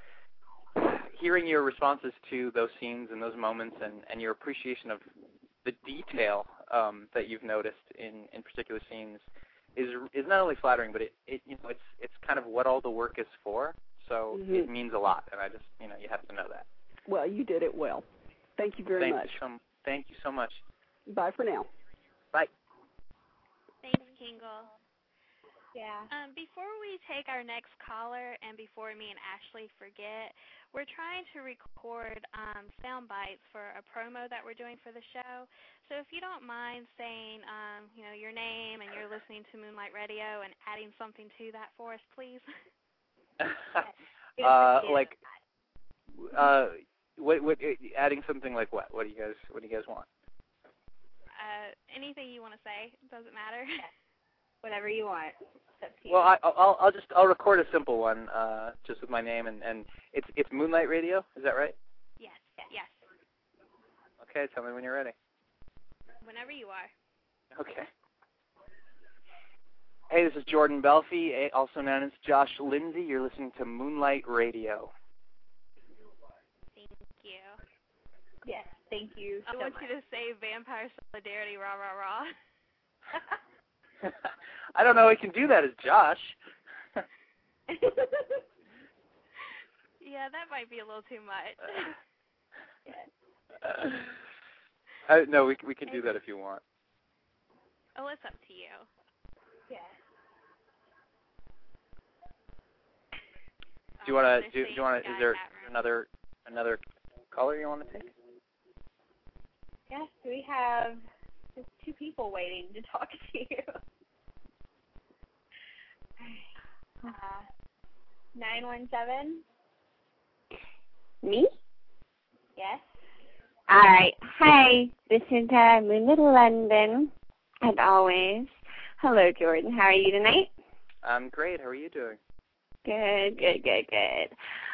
hearing your responses to those scenes and those moments, and, and your appreciation of the detail um, that you've noticed in, in particular scenes is is not only flattering, but it, it you know it's it's kind of what all the work is for. So Mm-hmm. it means a lot, and I just you know you have to know that. Well, you did it well. Thank you very thank much. You so, thank you so much. Bye for now. Bye. Thanks, Kingle. Yeah. Um, before we take our next caller, and before me and Ashley forget, we're trying to record um, sound bites for a promo that we're doing for the show. So if you don't mind saying, um, you know, your name and you're listening to Moonlight Radio and adding something to that for us, please. uh, like, uh, what, what, adding something like what? What do you guys, what do you guys want? Uh, anything you want to say, doesn't matter. Whatever you want. Well, I, I'll I'll just I'll record a simple one, uh, just with my name, and, and it's it's Moonlight Radio. Is that right? Yes. Yes. Okay, tell me when you're ready. Whenever you are. Okay. Hey, this is Jordan Belfi, also known as Josh Lindsay. You're listening to Moonlight Radio. Thank you. Yes, thank you I so want much. you to say Vampire Solidarity, rah, rah, rah. I don't know I can do that as Josh. Yeah, that might be a little too much. uh, uh, no, we we can do that if you want. Oh, it's up to you. Yeah. Do you want to? Do, do you want to? Is there another another caller you want to take? Yes, we have just two people waiting to talk to you. Uh, nine one seven. Me? Yes. All right. Hi, this is uh, Moonlit London, as always. Hello, Jordan. How are you tonight? I'm great. How are you doing? Good, good, good, good.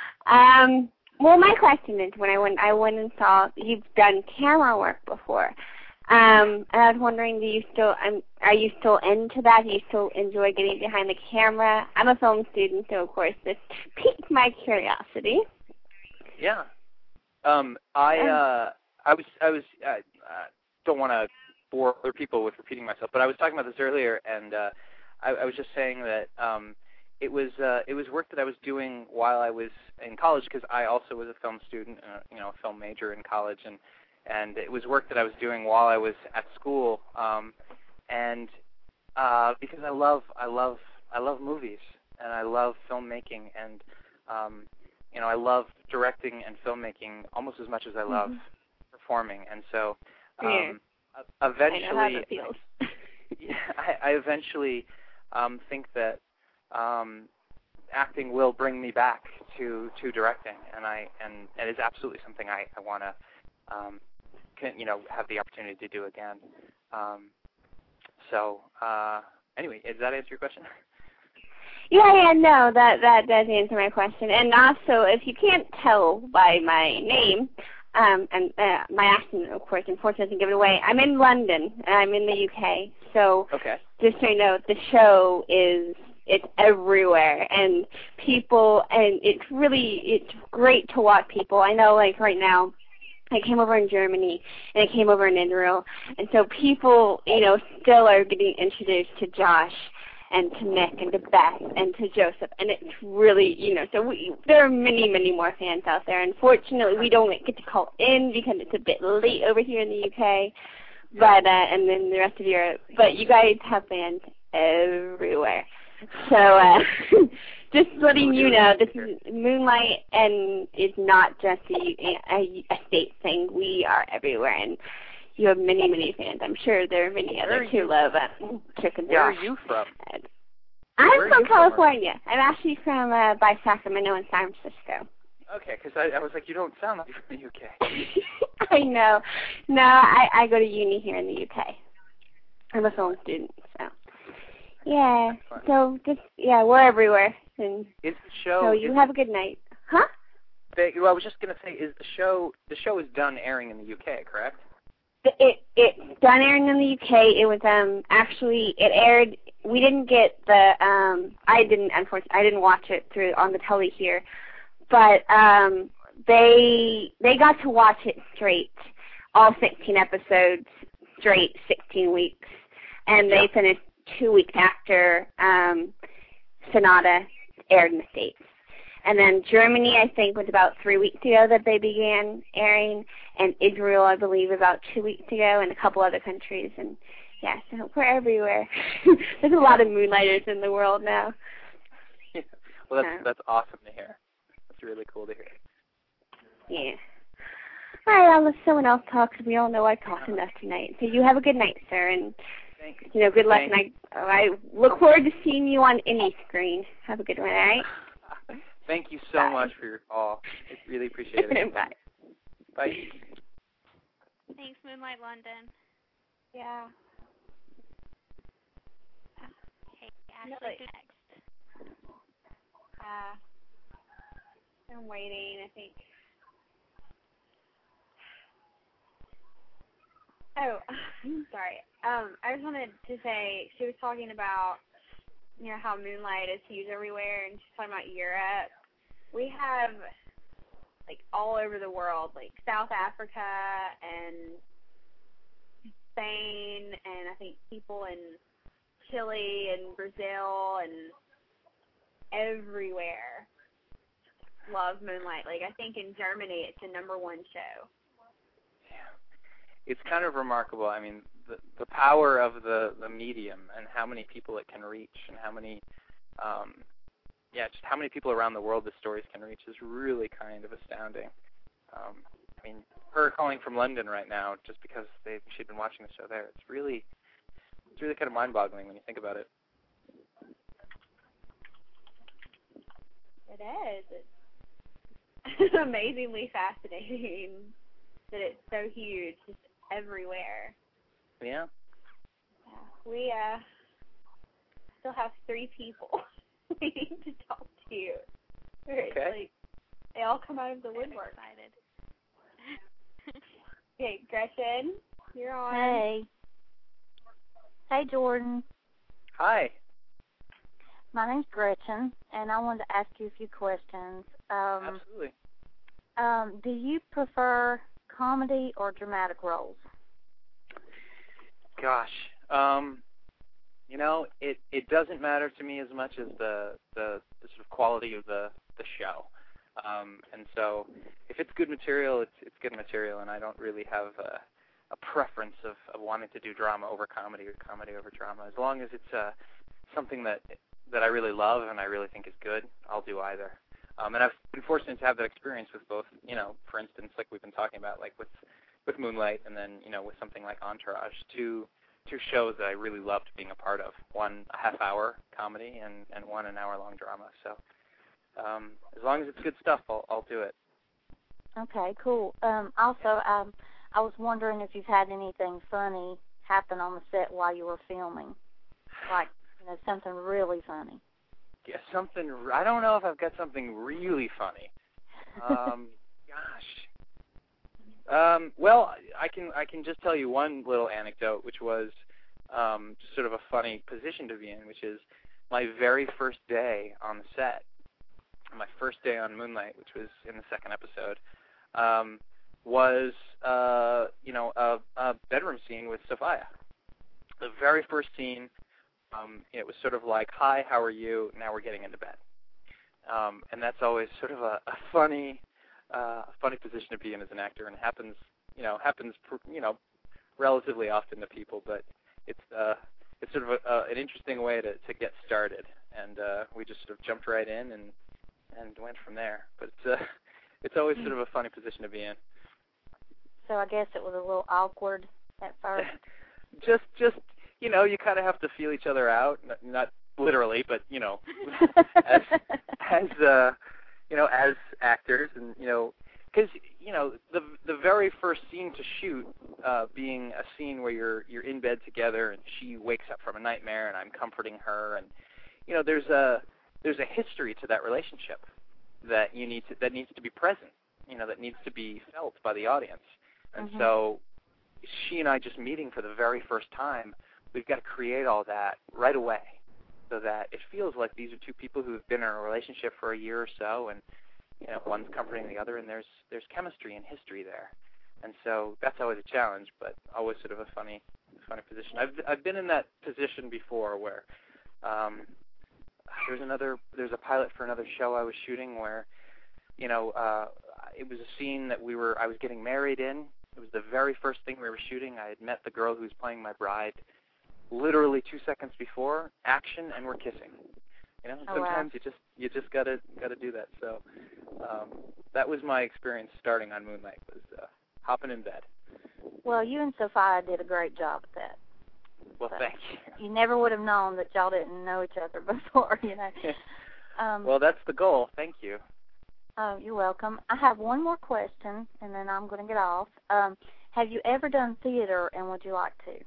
Um, well, my question is, when I went, I went and saw you've done camera work before. Um, and I was wondering, do you still, um, are you still into that? Do you still enjoy getting behind the camera? I'm a film student, so of course this piqued my curiosity. Yeah. Um, I uh, I was I was uh, uh, don't want to bore other people with repeating myself, but I was talking about this earlier, and uh, I, I was just saying that um, it was uh, it was work that I was doing while I was in college, because I also was a film student, uh, you know, a film major in college, and and it was work that I was doing while I was at school, um, and uh, because I love I love I love movies, and I love filmmaking, and um, you know, I love directing and filmmaking almost as much as I love mm-hmm. performing, and so um, yeah. eventually, I know how that feels. yeah, I, I eventually um, think that um, acting will bring me back to, to directing, and I and it is absolutely something I, I want to um, can, you know, have the opportunity to do again. Um, so uh, anyway, does that answer your question? Yeah, yeah, no, that that does answer my question. And also, if you can't tell by my name, um, and uh, my accent, of course, unfortunately doesn't give it away, I'm in London, and I'm in the U K. So okay. Just so you know, the show is, it's everywhere, and people, and it's really, it's great to watch people. I know, like, right now, I came over in Germany, and I came over in Israel, and so people, you know, still are getting introduced to Josh and to Nick and to Beth and to Joseph, and it's really, you know, so we, there are many, many more fans out there. Unfortunately, we don't get to call in because it's a bit late over here in the U K, but uh, and then the rest of Europe. But you guys have fans everywhere. So uh, just letting you know, this is Moonlight, and it's not just a, a, a state thing. We are everywhere, and you have many, many fans. I'm sure there are many others who love uh, Chick and Josh. Where are you from? I'm Where from California. From? I'm actually from uh, by Sacramento and San Francisco. Okay, because I, I was like, you don't sound like you're from the U K. I know. No, I, I go to uni here in the U K. I'm a film student, so. Yeah, so just, yeah, we're everywhere. And is the show... So you have a good night. Huh? Well, I was just going to say, is the show, the show is done airing in the U K, correct? It it's done airing in the U K. It was um actually it aired. We didn't get the um I didn't unfortunately I didn't watch it through on the telly here, but um they they got to watch it straight, all sixteen episodes straight, sixteen weeks, and they finished two weeks after um Sonata aired in the States. And then Germany, I think, was about three weeks ago that they began airing, and Israel, I believe, about two weeks ago, and a couple other countries. And, yeah, so we're everywhere. There's a lot of Moonlighters in the world now. Yeah. Well, that's, that's awesome to hear. That's really cool to hear. Yeah. All right, I'll let someone else talk, because we all know I talked enough tonight. So you have a good night, sir, and, Thanks. you know, good luck. Thanks. And I, I look forward to seeing you on any screen. Have a good one, all right? Thank you so Bye. much for your call. I really appreciate it. Bye. Bye. Thanks, Moonlight London. Yeah. Okay, Ashley, no, like, next. Uh, I'm waiting, I think. Oh, sorry. Um, I just wanted to say, she was talking about, you know, how Moonlight is huge everywhere, and she's talking about Europe. We have, like, all over the world, like South Africa and Spain, and I think people in Chile and Brazil and everywhere love Moonlight. Like, I think in Germany it's the number one show. Yeah. It's kind of remarkable. I mean, the the power of the, the medium and how many people it can reach, and how many, um, yeah, just how many people around the world the stories can reach is really kind of astounding. Um, I mean, her calling from London right now just because they she'd been watching the show there. It's really, it's really kind of mind-boggling when you think about it. It is. It's amazingly fascinating that it's so huge, just everywhere. Yeah. Yeah. We uh still have three people we need to talk to. It's Okay. like they all come out of the woodwork. Excited. Okay, Gretchen, you're on. Hey. Hey, Jordan. Hi. My name's Gretchen, and I wanted to ask you a few questions. Um, Absolutely. um, do you prefer comedy or dramatic roles? Gosh. Um, you know, it, it doesn't matter to me as much as the, the, the sort of quality of the, the show. Um, and so if it's good material, it's it's good material, and I don't really have a, a preference of, of wanting to do drama over comedy or comedy over drama. As long as it's uh, something that that I really love and I really think is good, I'll do either. Um, and I've been fortunate to have that experience with both, you know, for instance, like we've been talking about, like with, with Moonlight, and then, you know, with something like Entourage, two two shows that I really loved being a part of. One a half-hour comedy and, and one an hour-long drama. So um, as long as it's good stuff, I'll, I'll do it. Okay, cool. Um, also, um, I was wondering if you've had anything funny happen on the set while you were filming, like, you know, something really funny. Yeah, something. I don't know if I've got something really funny. Um, gosh. Um, well, I can I can just tell you one little anecdote, which was um, just sort of a funny position to be in, which is my very first day on the set, my first day on Moonlight, which was in the second episode, um, was uh, you know a, a bedroom scene with Sophia. The very first scene. Um, it was sort of like, hi, how are you? Now we're getting into bed. Um, and that's always sort of a, a funny, uh, funny position to be in as an actor, and happens, you know, happens, you know, relatively often to people. But it's, uh, it's sort of a, uh, an interesting way to, to get started. And uh, we just sort of jumped right in and and went from there. But it's, uh, it's always sort of a funny position to be in. So I guess it was a little awkward at first. just, just. You know, you kind of have to feel each other out, not, not literally, but, you know, as, as uh, you know, as actors, and, you know, because, you know, the the very first scene to shoot, uh, being a scene where you're you're in bed together, and she wakes up from a nightmare, and I'm comforting her, and, you know, there's a there's a history to that relationship that you need to that needs to be present, you know, that needs to be felt by the audience, and Mm-hmm. so she and I just meeting for the very first time. We've got to create all that right away so that it feels like these are two people who have been in a relationship for a year or so, and, you know, one's comforting the other, and there's there's chemistry and history there. And so that's always a challenge, but always sort of a funny funny position. I've I've been in that position before where um, there's another there's a pilot for another show I was shooting where, you know, uh, it was a scene that we were I was getting married in. It was the very first thing we were shooting. I had met the girl who was playing my bride literally two seconds before action, and we're kissing. You know, Oh, sometimes wow. you just you just gotta gotta do that. So um, that was my experience starting on Moonlight, was uh, hopping in bed. Well, you and Sophia did a great job at that. Well, So thank you. You never would have known that y'all didn't know each other before, you know. Um, Well, that's the goal. Thank you. oh, you're welcome. I have one more question, and then I'm going to get off. Um, have you ever done theater, and would you like to?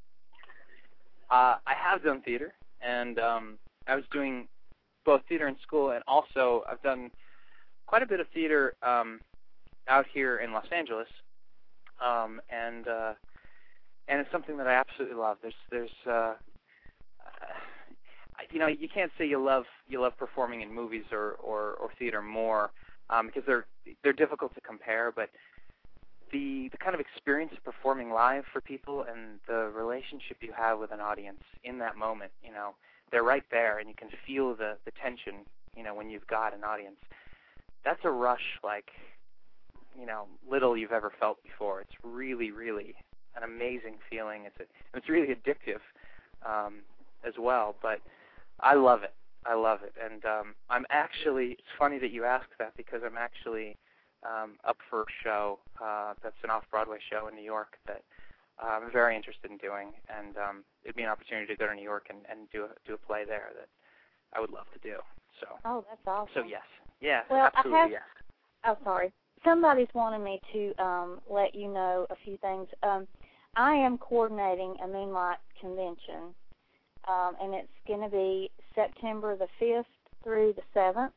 Uh, I have done theater, and um, I was doing both theater in school, and also I've done quite a bit of theater um, out here in Los Angeles, um, and uh, and it's something that I absolutely love. There's there's uh, you know, you can't say you love you love performing in movies or, or, or theater more um, because they're they're difficult to compare, but the the kind of experience of performing live for people and the relationship you have with an audience in that moment, you know, they're right there and you can feel the, the tension, you know, when you've got an audience. That's a rush like, you know, little you've ever felt before. It's really, really an amazing feeling. It's a, it's really addictive um, as well, but I love it. I love it. And um, I'm actually, it's funny that you ask that because I'm actually um, up for a show uh, that's an off-Broadway show in New York that uh, I'm very interested in doing, and um, it'd be an opportunity to go to New York and, and do, a, do a play there that I would love to do. So. Oh, that's awesome. So yes, yes, well, absolutely I have, yes. Oh, sorry. Somebody's wanted me to um, let you know a few things. Um, I am coordinating a Moonlight convention, um, and it's going to be September the fifth through the seventh.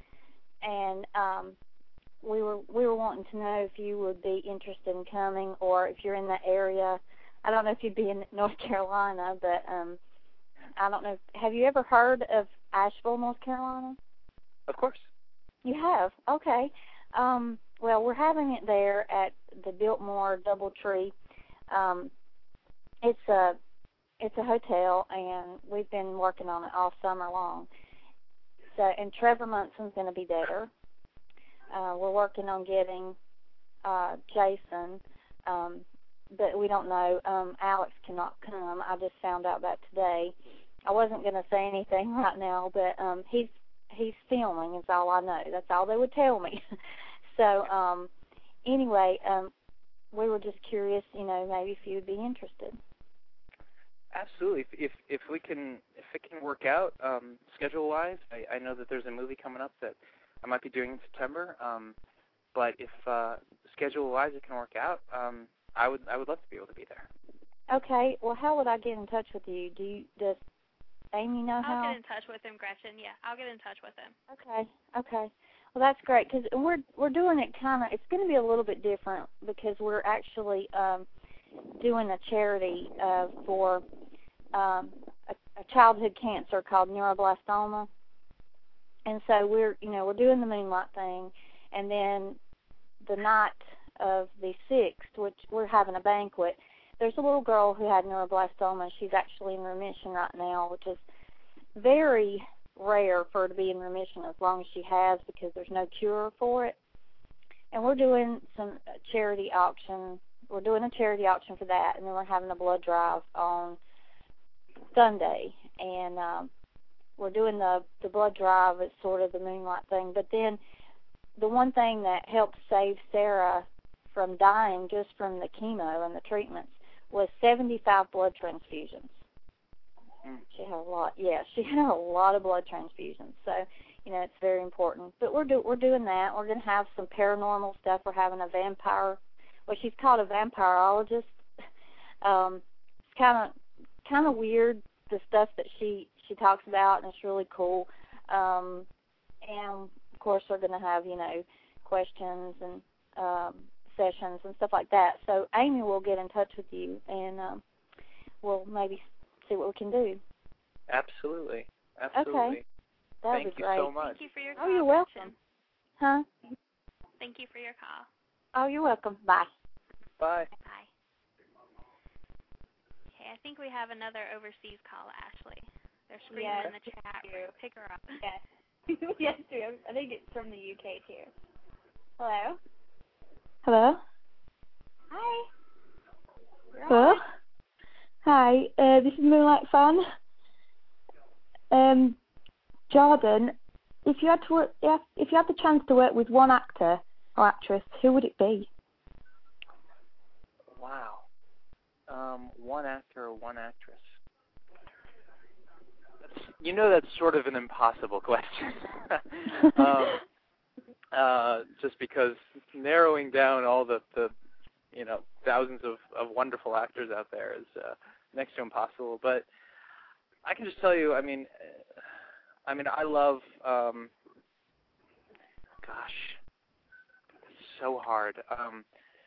And um, we were we were wanting to know if you would be interested in coming, or if you're in that area. I don't know if you'd be in North Carolina, but um, I don't know. Have you ever heard of Asheville, North Carolina? Of course. You have? Okay. Um, well, we're having it there at the Biltmore Doubletree. Um, it's a it's a hotel, and we've been working on it all summer long. So, and Trevor Munson's going to be there. Uh, we're working on getting uh, Jason, um, but we don't know. Um, Alex cannot come. I just found out that today. I wasn't going to say anything right now, but um, he's he's filming is all I know. That's all they would tell me. so um, anyway, um, we were just curious, you know, maybe if you would be interested. Absolutely. If if, if we can if it can work out um, schedule wise, I, I know that there's a movie coming up that I might be doing in September. Um, but if uh, schedule wise it can work out, um, I would I would love to be able to be there. Okay. Well, how would I get in touch with you? Do you does Amy know how? I'll get in touch with him, Gretchen. Yeah, I'll get in touch with him. Okay. Okay. Well, that's great because we're we're doing it kind of. It's going to be a little bit different because we're actually um, doing a charity uh, for um, a, a childhood cancer called neuroblastoma, and so we're you know we're doing the Moonlight thing, and then the night of the sixth, which we're having a banquet. There's a little girl who had neuroblastoma. She's actually in remission right now, which is very rare for her to be in remission as long as she has because there's no cure for it. And we're doing some charity auction. We're doing a charity auction for that, and then we're having a blood drive on Sunday. And um, we're doing the, the blood drive as sort of the Moonlight thing. But then the one thing that helped save Sarah from dying just from the chemo and the treatments was seventy-five blood transfusions. She had a lot, yeah, she had a lot of blood transfusions. So, you know, it's very important. But we're do we're doing that. We're going to have some paranormal stuff. We're having a vampire, well, she's called a vampirologist. Um, it's kind of kind of weird the stuff that she she talks about, and it's really cool. Um, and of course, we're going to have you know questions and um, sessions and stuff like that. So Amy will get in touch with you, and um, we'll maybe see what we can do. Absolutely. Absolutely. Okay. That would Thank be you great. so much. Thank you for your call. Oh, you're welcome. Huh? Thank you for your call. Oh, you're welcome. Bye. Bye. Bye. Okay, I think we have another overseas call, Ashley. They're screaming Yes, in the chat room. Pick her up. Yes. Yes, too. I think it's from the U K, too. Hello? Hello? Hi. You're Hello? on. Hi, uh, this is Moonlight Fan. Um, Jordan, if you had to work, if if you had the chance to work with one actor or actress, who would it be? Wow. Um, one actor or one actress. That's, you know that's sort of an impossible question. um, uh, just because narrowing down all the, the you know, thousands of, of wonderful actors out there is uh, next to impossible. But I can just tell you, I mean, I mean, I love, um, gosh, it's so hard. Um,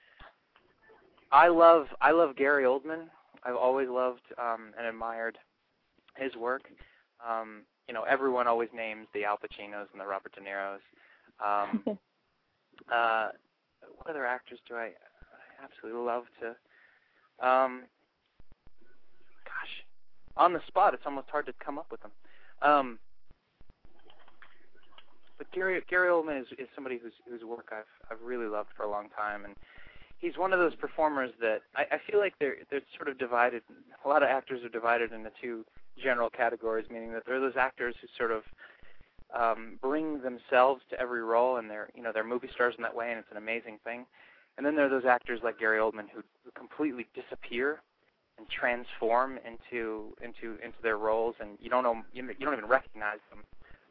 I love, I love Gary Oldman. I've always loved um, and admired his work. Um, you know, everyone always names the Al Pacinos and the Robert De Niros. Um, uh, what other actors do I, I absolutely love to? Um, gosh, on the spot, it's almost hard to come up with them. Um, but Gary Gary Oldman is, is somebody whose whose work I've I've really loved for a long time, and he's one of those performers that I, I feel like they're they're sort of divided. A lot of actors are divided into two general categories, meaning that there are those actors who sort of um, bring themselves to every role, and they're you know they're movie stars in that way, and it's an amazing thing. And then there are those actors like Gary Oldman who, who completely disappear and transform into into into their roles, and you don't know you, you don't even recognize them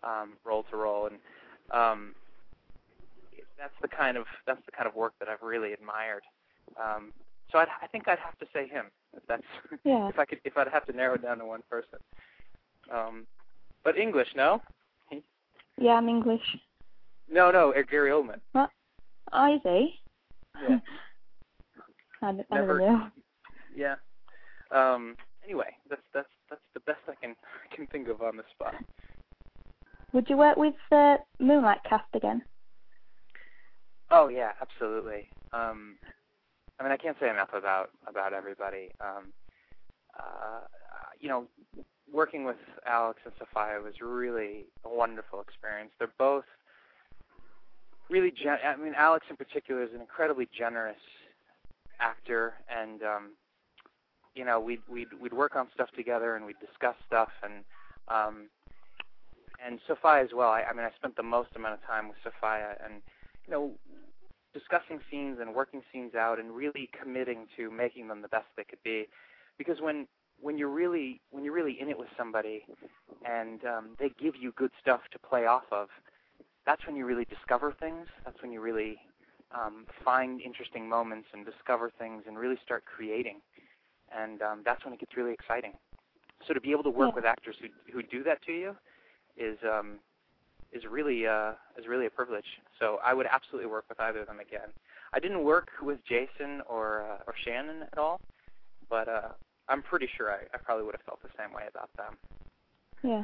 um, role to role, and um, that's the kind of that's the kind of work that I've really admired. Um, so I'd, I think I'd have to say him. If that's Yeah. if I could if I'd have to narrow it down to one person. Um, but English, no? Yeah, I'm English. No, no, Gary Oldman. What? Oh, is he? Yeah. I, I Never, never knew. Yeah. Um, anyway, that's that's that's the best I can can think of on the spot. Would you work with the Moonlight cast again? Oh yeah, absolutely. Um, I mean, I can't say enough about about everybody. Um, uh, you know, working with Alex and Sophia was really a wonderful experience. They're both really gen- I mean, Alex in particular is an incredibly generous actor, and um, you know, we'd we'd we'd work on stuff together, and we'd discuss stuff, and um, and Sophia as well. I, I mean, I spent the most amount of time with Sophia, and you know, discussing scenes and working scenes out, and really committing to making them the best they could be, because when when you're really when you're really in it with somebody, and um, they give you good stuff to play off of, that's when you really discover things. That's when you really um, find interesting moments and discover things and really start creating. And um, that's when it gets really exciting. So to be able to work Yeah. with actors who who do that to you is um, is really uh, is really a privilege. So I would absolutely work with either of them again. I didn't work with Jason or uh, or Shannon at all, but uh, I'm pretty sure I, I probably would have felt the same way about them. Yeah.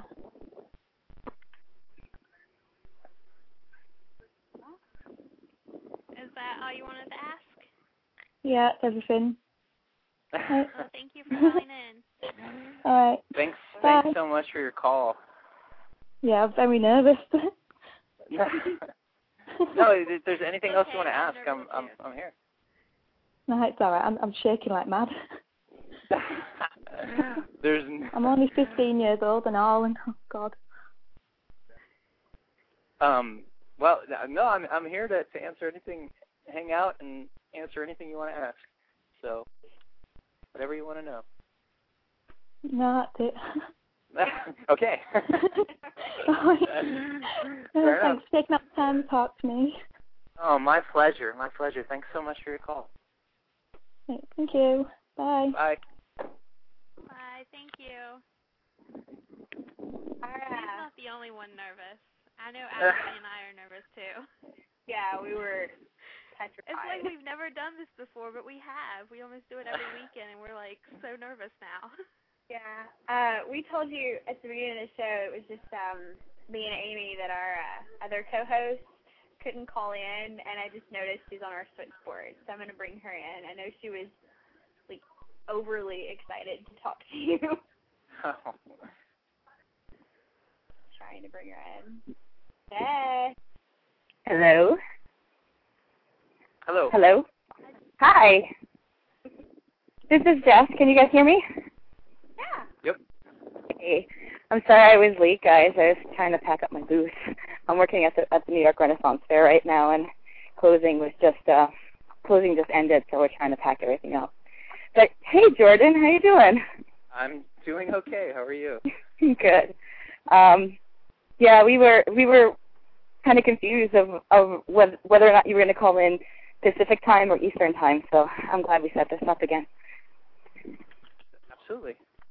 Is that all you wanted to ask? Yeah, it's everything. Well, thank you for calling in. All right. Thanks, Bye. thanks so much for your call. Yeah, I'm very nervous. No, if there's anything else you want to Okay, I'm ask, I'm nervous I'm too. I'm here. No, it's all right. I'm I'm shaking like mad. There's I'm only fifteen years old and all, and oh God. um well no I'm I'm here to to answer anything, hang out and answer anything you want to ask. So whatever you want to know. No, that's it. Okay. Fair enough. Thanks for taking up time to talk to me. Oh, my pleasure. My pleasure. Thanks so much for your call. Thank you. Bye. Bye. Bye. Thank you. All He's right. not the only one nervous. I know Ashley and I are nervous too. Yeah, we were petrified. It's like we've never done this before, but we have. We almost do it every weekend, and we're like so nervous now. Yeah. Uh, we told you at the beginning of the show it was just um, me and Amy that our uh, other co-host couldn't call in, and I just noticed she's on our switchboard, so I'm going to bring her in. I know she was like overly excited to talk to you. Oh. Trying to bring her in. Hey. Hello. Hello. Hello. Hi. This is Jess. Can you guys hear me? Yeah. Yep. Hey. I'm sorry I was late, guys. I was trying to pack up my booth. I'm working at the at the New York Renaissance Fair right now, and closing was just uh closing just ended, so we're trying to pack everything up. But hey, Jordan, how you doing? I'm doing okay. How are you? Good. Um, yeah, we were we were kind of confused of of whether, whether or not you were going to call in Pacific time or Eastern time. So I'm glad we set this up again. Absolutely.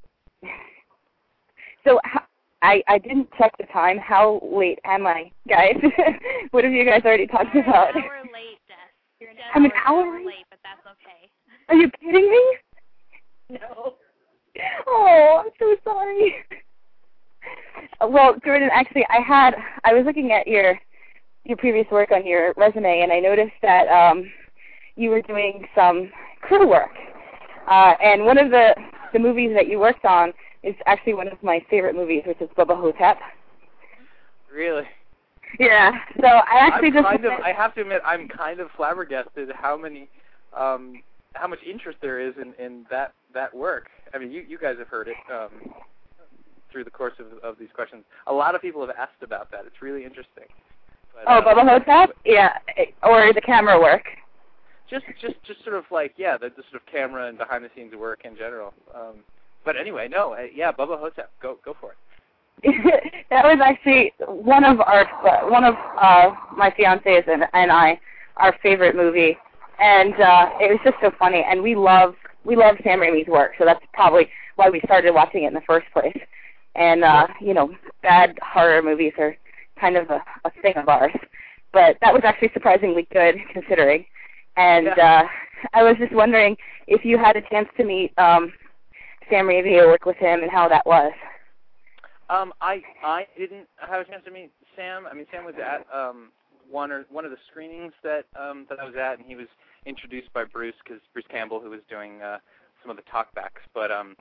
So I I didn't check the time. How late am I, guys? What have you guys already talked You're about? an hour late, Jess. You're an Jess, I'm an you're hour late, but that's okay. Are you kidding me? No. Oh, I'm so sorry. Well, Jordan, actually, I had I was looking at your your previous work on your resume, and I noticed that um, you were doing some crew work. Uh, and one of the the movies that you worked on is actually one of my favorite movies, which is Bubba Ho-Tep. Really? Yeah. So I actually I'm just kind of, I have to admit, I'm kind of flabbergasted how many, um, how much interest there is in, in that that work. I mean, you you guys have heard it um, through the course of of these questions. A lot of people have asked about that. It's really interesting. But, oh, uh, Bubba Ho-Tep? Yeah, or the camera work. Just just just sort of like yeah, the, the sort of camera and behind the scenes work in general. Um, but anyway, no, uh, yeah, Bubba Ho-Tep, go go for it. that was actually one of our one of uh, my fiance's and, and I our favorite movie, and uh, it was just so funny. And we love we love Sam Raimi's work, so that's probably why we started watching it in the first place. And uh, you know, bad horror movies are kind of a, a thing of ours, but that was actually surprisingly good considering. And yeah. uh, I was just wondering if you had a chance to meet um, Sam Raimi or work with him, and how that was. Um, I I didn't have a chance to meet Sam. I mean, Sam was at um, one or one of the screenings that um, that I was at, and he was introduced by Bruce, because Bruce Campbell, who was doing uh, some of the talkbacks. But um,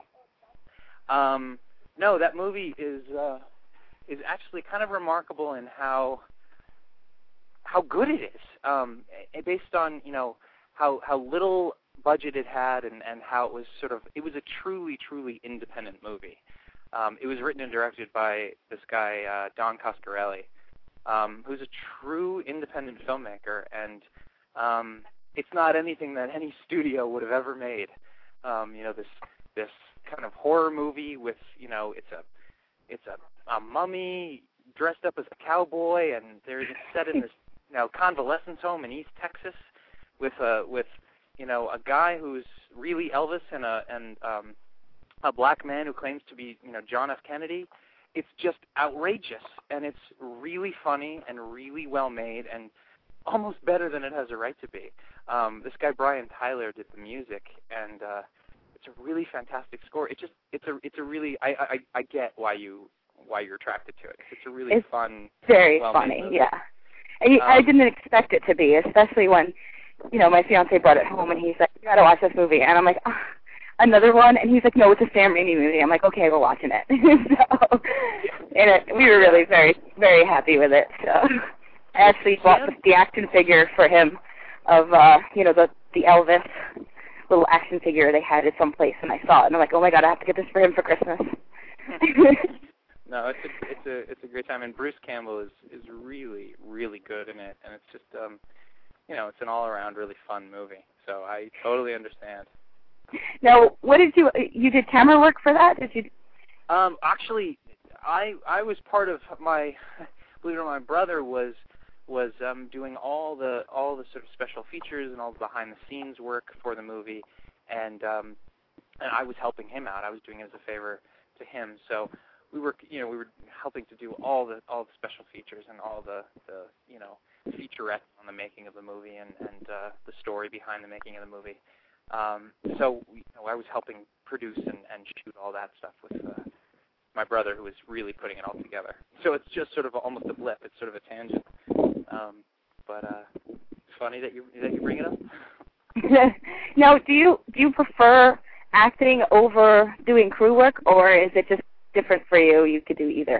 um, no, that movie is uh, is actually kind of remarkable in how how good it is. Um, based on you know how how little budget it had, and, and how it was sort of it was a truly truly independent movie. Um, it was written and directed by this guy, uh, Don Coscarelli, um, who's a true independent filmmaker, and um, it's not anything that any studio would have ever made. Um, you know, this this kind of horror movie with, you know, it's a it's a, a mummy dressed up as a cowboy, and there's it's set in this you know convalescence home in East Texas with a with you know a guy who's really Elvis and a and um, a black man who claims to be, you know, John F. Kennedy. It's just outrageous, and it's really funny and really well made, and almost better than it has a right to be. Um, this guy Brian Tyler did the music, and uh, it's a really fantastic score. It just, it's a, it's a really, I, I, I get why you, why you're attracted to it. It's a really it's fun, very well-made funny, movie. yeah. And you, Um, I didn't expect it to be, especially when, you know, my fiance brought it home, and he's like, "You got to watch this movie," and I'm like, oh. Another one, and he's like, "No, it's a Sam Raimi movie." I'm like, "Okay, we're watching it." so, and it, we were really very, very happy with it. So, I actually bought the, the action figure for him of, uh, you know, the the Elvis little action figure they had at some place, and I saw it, and I'm like, "Oh my God, I have to get this for him for Christmas." No, it's a it's a it's a great time, and Bruce Campbell is is really really good in it, and it's just um, you know, it's an all around really fun movie. So I totally understand. Now, what did you you did camera work for that? Did you? Um, actually, I I was part of my believe it or not, my brother was was um, doing all the all the sort of special features and all the behind the scenes work for the movie, and um, and I was helping him out. I was doing it as a favor to him. So we were you know we were helping to do all the all the special features and all the the you know featurettes on the making of the movie and and uh, the story behind the making of the movie. Um, so you know, I was helping produce and, and shoot all that stuff with uh, my brother, who was really putting it all together. So it's just sort of almost a blip. It's sort of a tangent. Um, but uh, it's funny that you that you bring it up. Now, do you do you prefer acting over doing crew work, or is it just different for you? You could do either.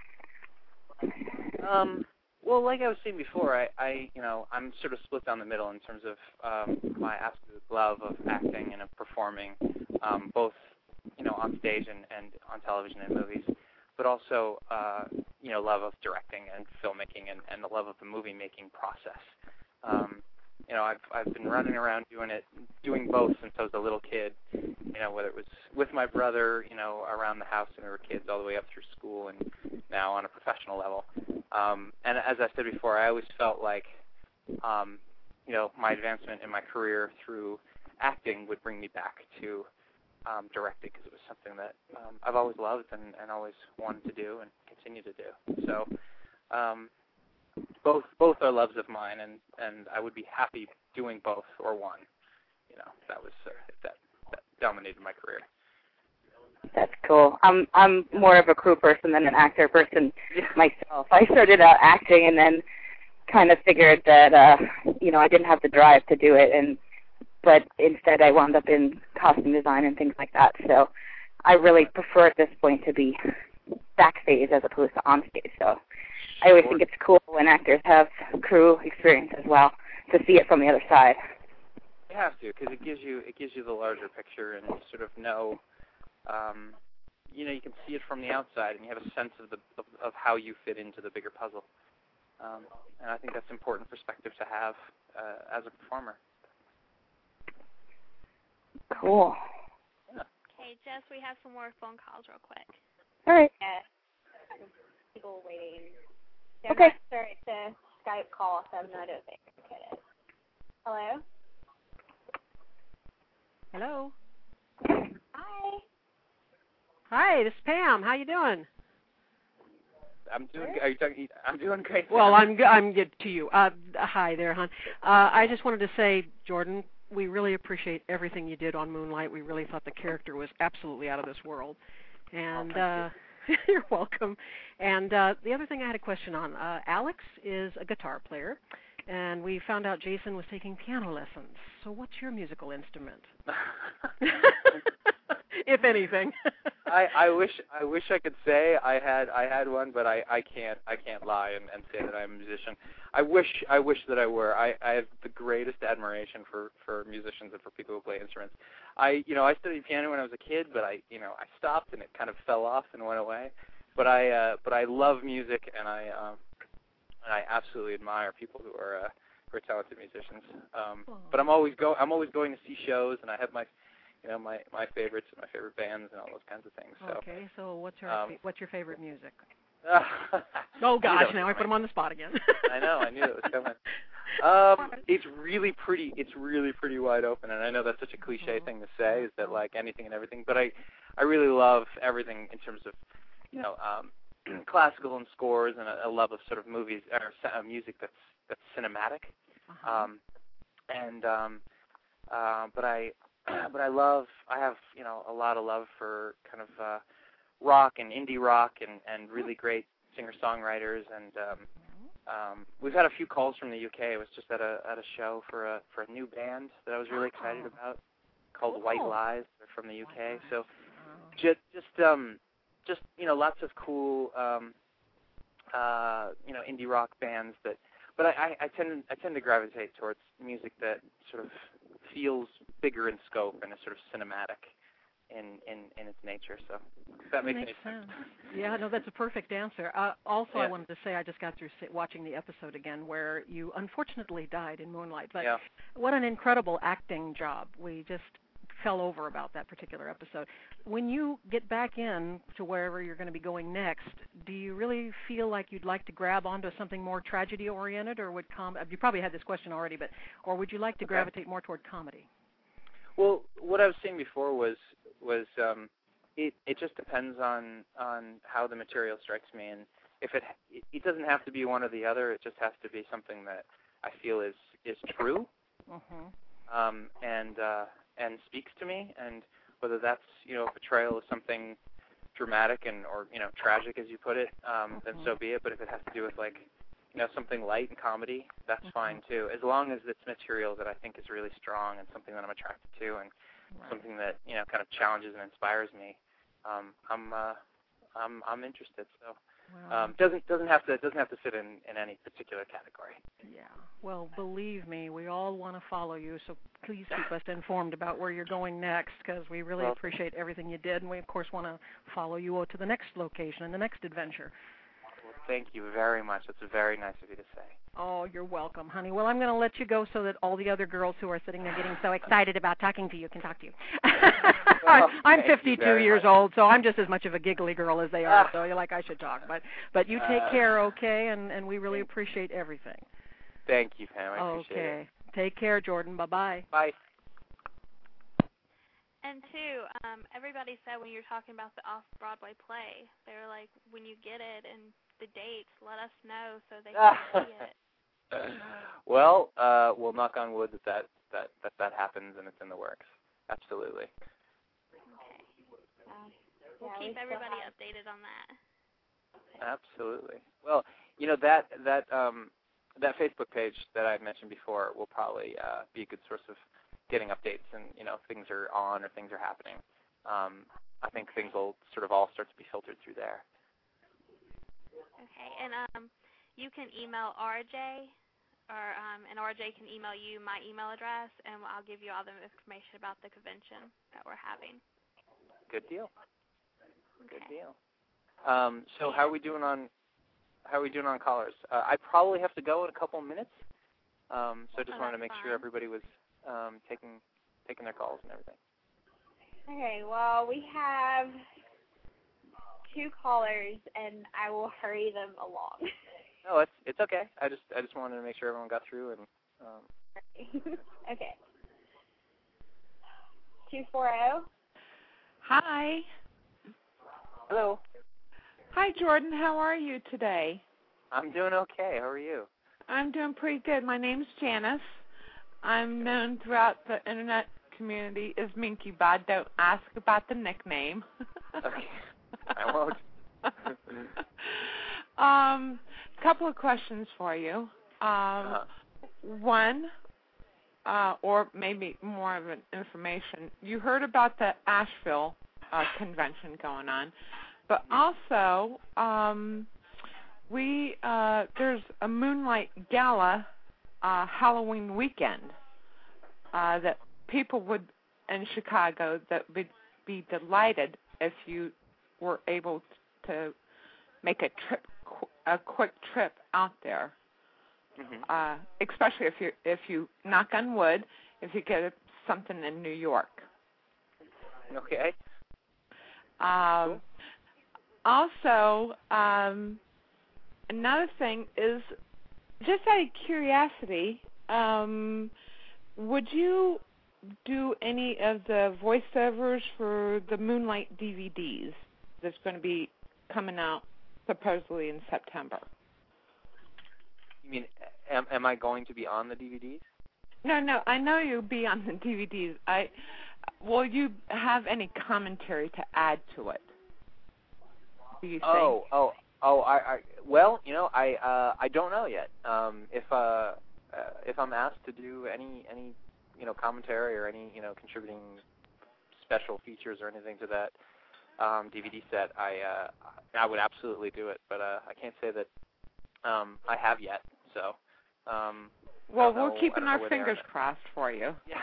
Um. Well, like I was saying before, I, I, you know, I'm sort of split down the middle in terms of um, my absolute love of acting and of performing, um, both, you know, on stage and, and on television and movies, but also, uh, you know, love of directing and filmmaking and, and the love of the movie-making process. Um, you know, I've I've been running around doing it, doing both since I was a little kid. You know, whether it was with my brother, you know, around the house when we were kids, all the way up through school, and now on a professional level. Um, and as I said before, I always felt like, um, you know, my advancement in my career through acting would bring me back to um, directing, because it was something that um, I've always loved and, and always wanted to do and continue to do. So um, both both are loves of mine, and, and I would be happy doing both or one. You know, that was uh, that that dominated my career. That's cool. I'm I'm more of a crew person than an actor person myself. I started out acting and then kind of figured that uh, you know I didn't have the drive to do it, and but instead I wound up in costume design and things like that. So I really prefer at this point to be backstage as opposed to on stage. So I always think it's cool when actors have crew experience as well, to see it from the other side. You have to, because it gives you it gives you the larger picture, and you sort of know. Um, you know, you can see it from the outside, and you have a sense of the of, of how you fit into the bigger puzzle. Um, and I think that's important perspective to have uh, as a performer. Cool. Yeah. Okay, Jess, we have some more phone calls real quick. All right. Yeah. people waiting. So Okay. I'm not sure it's a Skype call, so I have no idea what it is. Hello? Hello. Hi. Hi, this is Pam. How you doing? I'm doing. Are you talking? I'm doing great. Well, I'm g- I'm good to you. Uh, hi there, hon. Uh, I just wanted to say, Jordan, we really appreciate everything you did on Moonlight. We really thought the character was absolutely out of this world. And oh, uh, you. You're welcome. And uh, the other thing I had a question on, uh, Alex is a guitar player, and we found out Jason was taking piano lessons. So what's your musical instrument? If anything. I, I wish I wish I could say I had I had one, but I, I can't I can't lie and, and say that I'm a musician. I wish I wish that I were. I, I have the greatest admiration for, for musicians and for people who play instruments. I you know I studied piano when I was a kid, but I you know I stopped and it kind of fell off and went away. But I uh, but I love music and I um, and I absolutely admire people who are uh, who are talented musicians. Um, but I'm always go I'm always going to see shows, and I have my you know, my, my favorites and my favorite bands and all those kinds of things. So, okay, so what's your um, what's your favorite music? Uh, oh gosh, now I put him on the spot again. I know, I knew it was coming. Um, it's really pretty. It's really pretty wide open, and I know that's such a cliche thing to say, is that like anything and everything. But I, I really love everything in terms of, you know, um, classical and scores, and a, a love of sort of movies or uh, music that's that's cinematic. Uh-huh. Um, and um, uh, but I. But I love, I have, you know, a lot of love for kind of uh, rock and indie rock and, and really great singer-songwriters. And um, um, we've had a few calls from the U K. I was just at a at a show for a for a new band that I was really excited about called White Lies. They're from the U K. So just just um just you know lots of cool um, uh, you know indie rock bands that. But I, I, I tend I tend to gravitate towards music that sort of feels bigger in scope and is sort of cinematic in, in, in its nature. So if that makes, makes any sense. sense. Yeah, no, that's a perfect answer. Uh, also, yeah. I wanted to say I just got through watching the episode again where you unfortunately died in Moonlight. But yeah. what an incredible acting job. We just fell over about that particular episode. When you get back in to wherever you're going to be going next, do you really feel like you'd like to grab onto something more tragedy-oriented, or would com- you probably had this question already, but or would you like to okay. gravitate more toward comedy? Well, what I was saying before was was um, it it just depends on on how the material strikes me, and if it it doesn't have to be one or the other. It just has to be something that I feel is is true, mm-hmm. um, and uh, and speaks to me, and whether that's you know a portrayal of something dramatic and or you know tragic as you put it, um, then so be it. But if it has to do with like you know something light and comedy, that's mm-hmm. fine too, as long as it's material that I think is really strong and something that I'm attracted to, and right. something that you know kind of challenges and inspires me. Um, I'm uh, I'm I'm interested. So wow. um, doesn't doesn't have to doesn't have to fit in, in any particular category. Yeah. Well, believe me, we all want to follow you, so please keep us informed about where you're going next, because we really well, appreciate everything you did, and we, of course, want to follow you to the next location and the next adventure. Well, thank you very much. That's very nice of you to say. Oh, you're welcome, honey. Well, I'm going to let you go so that all the other girls who are sitting there getting so excited about talking to you can talk to you. Well, I'm fifty-two years much. old, so I'm just as much of a giggly girl as they are, so you're like, I should talk. But but you take uh, care, okay, and, and we really appreciate everything. Thank you, Pam. I appreciate okay. it. Take care, Jordan. Bye-bye. Bye. And two, um, everybody said when you were talking about the off-Broadway play, they were like, when you get it and the dates, let us know so they can see it. Well, uh, we'll knock on wood that that, that that that happens and it's in the works. Absolutely. Okay. Uh, we'll yeah, keep we everybody have... updated on that. Absolutely. Well, you know that that um, that Facebook page that I mentioned before will probably uh, be a good source of getting updates and you know if things are on or things are happening. Um, I think things will sort of all start to be filtered through there. Okay, and um, you can email R J, or um, and R J can email you my email address, and I'll give you all the information about the convention that we're having. Good deal. Okay. Good deal. Um, so how are we doing on how are we doing on callers? Uh, I probably have to go in a couple of minutes, um, so I just oh, wanted to make fine. sure everybody was um, taking taking their calls and everything. Okay, well, we have two callers, and I will hurry them along. No, it's it's okay. I just I just wanted to make sure everyone got through and. Um... Okay. Two four zero. Hi. Hello. Hi, Jordan. How are you today? I'm doing okay. How are you? I'm doing pretty good. My name's Janice. I'm known throughout the internet community as Minky Bod. Don't ask about the nickname. Okay. I won't. um, a couple of questions for you. Um, uh-huh. One, uh, or maybe more of an information. You heard about the Asheville uh, convention going on, but also um, we uh, there's a Moonlight Gala uh, Halloween weekend uh, that people would in Chicago that would be delighted if you were able to make a trip, a quick trip out there. Mm-hmm. Uh, especially if you if you knock on wood, if you get something in New York. Okay. Um, cool. Also, um, another thing is, just out of curiosity, um, would you do any of the voiceovers for the Moonlight D V Ds that's going to be coming out supposedly in September? You mean, am, am I going to be on the D V Ds? No, no, I know you'll be on the D V Ds. I, will you have any commentary to add to it? Do you oh, think? oh, oh, I, I, well, you know, I, uh, I don't know yet. Um, if, uh, uh, if I'm asked to do any, any, you know, commentary or any, you know, contributing special features or anything to that um, D V D set, I, uh, I would absolutely do it. But uh, I can't say that um, I have yet. So. Um, well, know, we're keeping our fingers are. crossed for you. Yeah.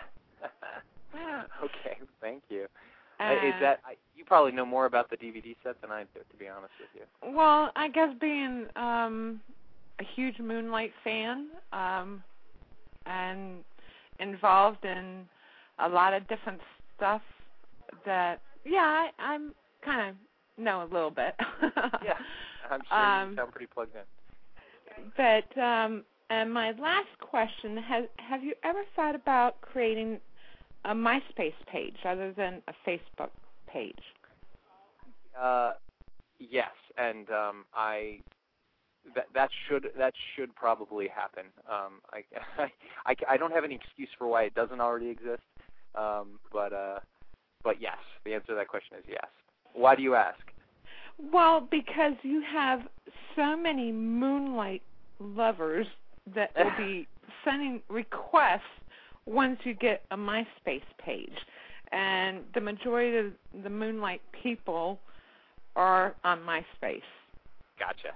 Okay. Thank you. Uh, Is that I, you probably know more about the D V D set than I do, to be honest with you. Well, I guess being um, a huge Moonlight fan um, and involved in a lot of different stuff, that yeah, I, I'm kind of know a little bit. Yeah, I'm sure um, you sound pretty plugged in. But um, and my last question: has have you ever thought about creating a MySpace page other than a Facebook page? Uh, yes, and um, I that that should that should probably happen. Um, I, I I don't have any excuse for why it doesn't already exist. Um, but uh, but yes, the answer to that question is yes. Why do you ask? Well, because you have so many Moonlight lovers that will be sending requests once you get a MySpace page. And the majority of the Moonlight people are on MySpace. Gotcha.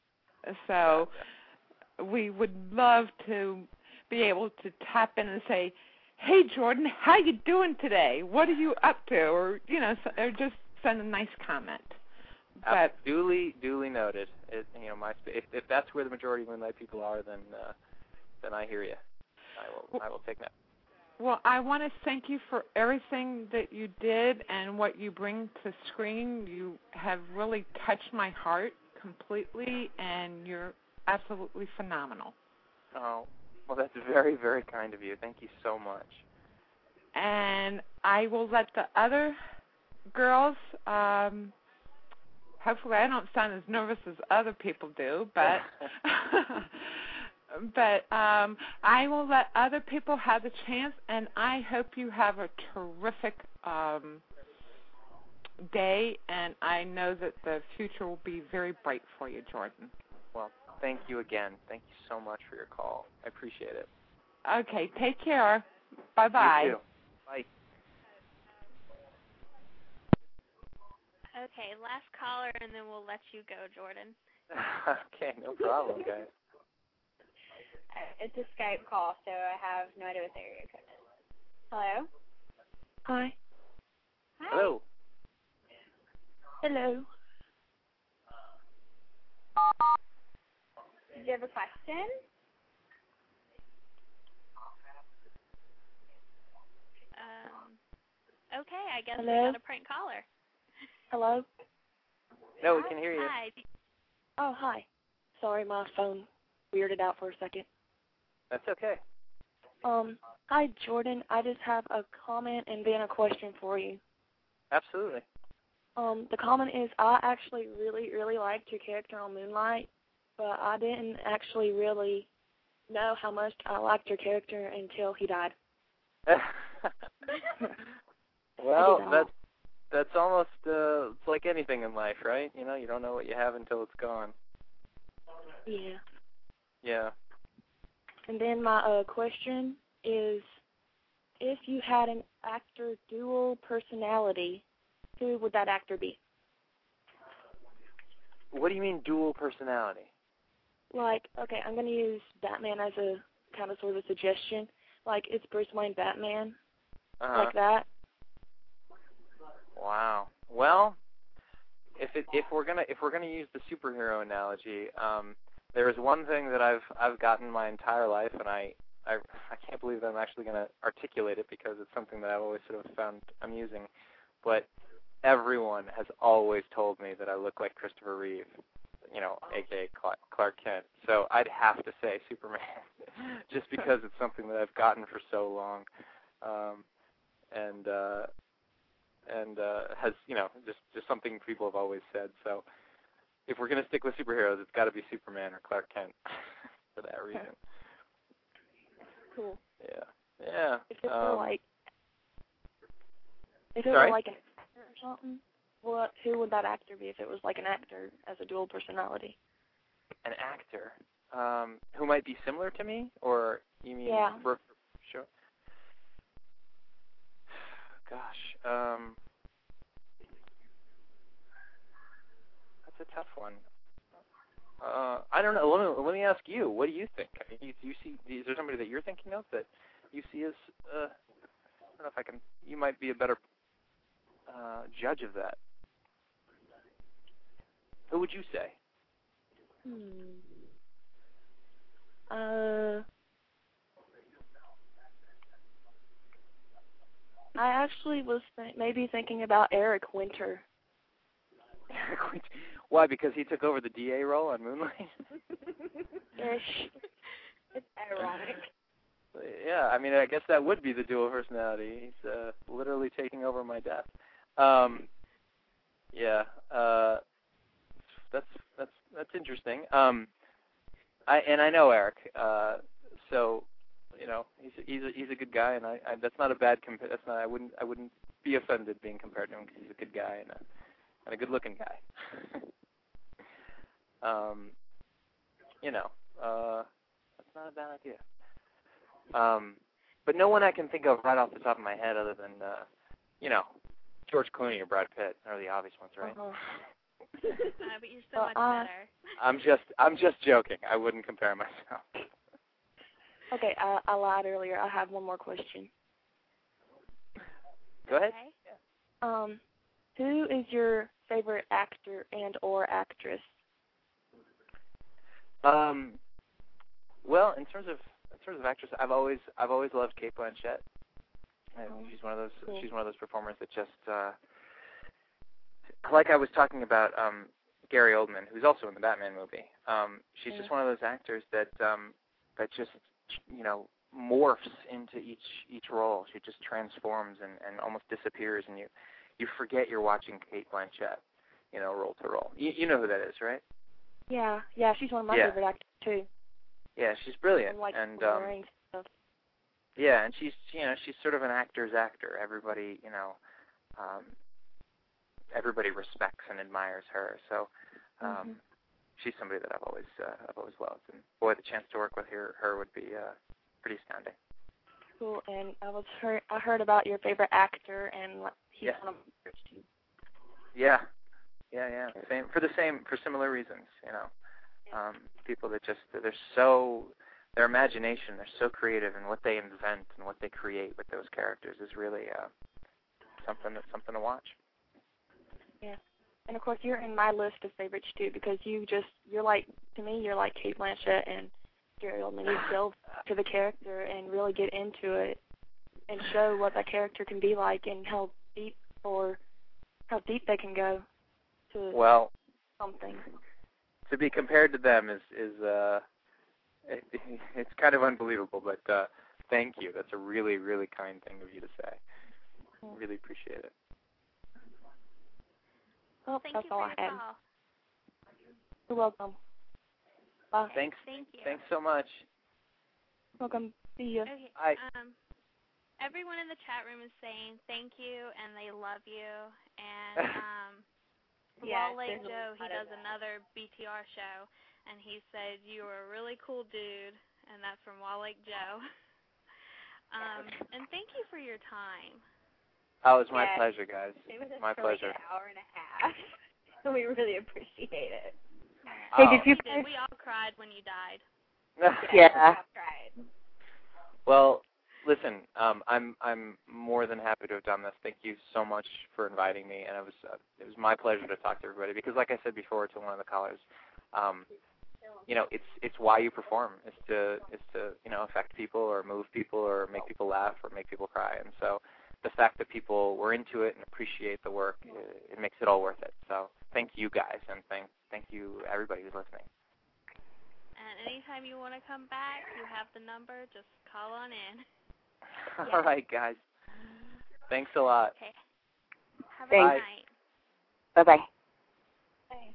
So gotcha. We would love to be able to tap in and say, hey, Jordan, how you doing today? What are you up to? Or, you know, or just send a nice comment. Uh, But duly, duly noted. It, you know, my if, if that's where the majority of Moonlight people are, then uh, then I hear you. I will, well, I will take that. Well, I want to thank you for everything that you did and what you bring to screen. You have really touched my heart completely, and you're absolutely phenomenal. Oh, well, that's very, very kind of you. Thank you so much. And I will let the other girls. Um, Hopefully I don't sound as nervous as other people do, but but um, I will let other people have the chance, and I hope you have a terrific um, day, and I know that the future will be very bright for you, Jordan. Well, thank you again. Thank you so much for your call. I appreciate it. Okay, take care. Bye-bye. You too. Bye. Okay, last caller, and then we'll let you go, Jordan. Okay, no problem, guys. It's a Skype call, so I have no idea what the area code is. Hello? Hi. Hi. Hello. Hello. Did you have a question? Um, okay, I guess Hello? we got a prank caller. Hello. No, we can hear you. Hi. Oh, hi. Sorry, my phone weirded out for a second. That's okay. Um, hi, Jordan. I just have a comment and then a question for you. Absolutely. Um, the comment is I actually really, really liked your character on Moonlight, but I didn't actually really know how much I liked your character until he died. Well, that's that's almost uh, it's like anything in life, right? You know, you don't know what you have until it's gone. Yeah. Yeah. And then my uh, question is, if you had an actor dual personality, who would that actor be? What do you mean dual personality? Like, okay, I'm going to use Batman as a kind of sort of a suggestion. Like, it's Bruce Wayne Batman, Uh-huh. like that. Wow. Well, if it, if we're gonna if we're gonna use the superhero analogy, um, there is one thing that I've I've gotten my entire life, and I I, I can't believe that I'm actually gonna articulate it because it's something that I've always sort of found amusing. But everyone has always told me that I look like Christopher Reeve, you know, aka Clark Kent. So I'd have to say Superman, just because it's something that I've gotten for so long, um, and uh, and uh, has you know just just something people have always said. So if we're gonna stick with superheroes, it's got to be Superman or Clark Kent for that reason. Cool. Yeah. Yeah. If it um, were like, if it sorry? were like an actor or something, what? Who would that actor be if it was like an actor as a dual personality? An actor um, who might be similar to me, or you mean? Yeah. For, sure. Gosh, um, that's a tough one. Uh, I don't know. Let me, let me ask you. What do you think? I mean, do you see? Is there somebody that you're thinking of that you see as? Uh, I don't know if I can. You might be a better uh, judge of that. Who would you say? Hmm. Uh, I actually was th- maybe thinking about Eric Winter. Eric Winter. Why? Because he took over the D A role on Moonlight? Ish. It's ironic. Yeah, I mean, I guess that would be the dual personality. He's uh, literally taking over my death. Um, yeah, uh, that's that's that's interesting. Um, I and I know Eric, uh, so you know he's he's a, he's a good guy, and I, I that's not a bad compa- That's not I wouldn't I wouldn't be offended being compared to him because he's a good guy and a and a good looking guy. um, you know, uh, that's not a bad idea. Um, but no one I can think of right off the top of my head other than, uh, you know, George Clooney or Brad Pitt are the obvious ones, right? Uh-huh. uh, but you're so uh, much uh, better. I'm just, I'm just joking. I wouldn't compare myself. Okay, I, I lied earlier. I have one more question. Go ahead. Okay. Um, who is your favorite actor and or actress? Um, well, in terms of in terms of actress, I've always I've always loved Cate Blanchett. Oh, she's one of those cool. she's one of those performers that just uh, like I was talking about um, Gary Oldman, who's also in the Batman movie. Um, she's yeah. just one of those actors that um, that just you know morphs into each each role. She just transforms and, and almost disappears, and you you forget you're watching Cate Blanchett, you know, role to role. You, you know who that is, right? Yeah, yeah, she's one of my Yeah. favorite actors too. Yeah, she's brilliant, I'm like and um, wearing stuff. yeah, and she's you know she's sort of an actor's actor. Everybody you know, um, everybody respects and admires her. So um, Mm-hmm. she's somebody that I've always uh, I've always loved, and boy, the chance to work with her her would be uh, pretty astounding. Cool, and I was heard I heard about your favorite actor, and he's Yeah. one of my favorites too. Yeah, yeah, yeah. Same for the same for similar reasons. You know, um, people that just they're so their imagination, they're so creative in what they invent and what they create with those characters is really uh, something that's something to watch. Yeah, and of course you're in my list of favorites too because you just you're like to me you're like Cate Blanchett and Gary Oldman. You delve to the character and really get into it and show what that character can be like and how deep or how deep they can go. To Well, something. To be compared to them is is uh, it, it's kind of unbelievable. But uh, thank you. That's a really really kind thing of you to say. Really appreciate it. Oh, Thank that's you all for I your had. call. You're welcome. Bye. Thanks. Thank you. Thanks so much. Welcome. See you. Okay. Bye. Um, everyone in the chat room is saying thank you and they love you. And um, Yes, Wall Lake there's a Joe, he lot of does that. another B T R show, and he said you were a really cool dude, and that's from Wall Lake Joe. um, and thank you for your time. Oh, it was my Yes. pleasure, guys. It was My for like pleasure. an hour and a half. So we really appreciate it. Hey, Oh. did you We did. We all cried when you died. Yeah. Right. Well, listen, um, I'm I'm more than happy to have done this. Thank you so much for inviting me, and it was uh, it was my pleasure to talk to everybody because, like I said before to one of the callers, um, you know, it's it's why you perform. It's to it's to you know affect people or move people or make people laugh or make people cry, and so the fact that people were into it and appreciate the work, it, it makes it all worth it. So thank you guys, and thank thank you everybody who's listening. And anytime you want to come back, you have the number. Just call on in. Yeah. All right, guys. Thanks a lot. Okay. Have a Thanks. good night. Bye-bye. Bye.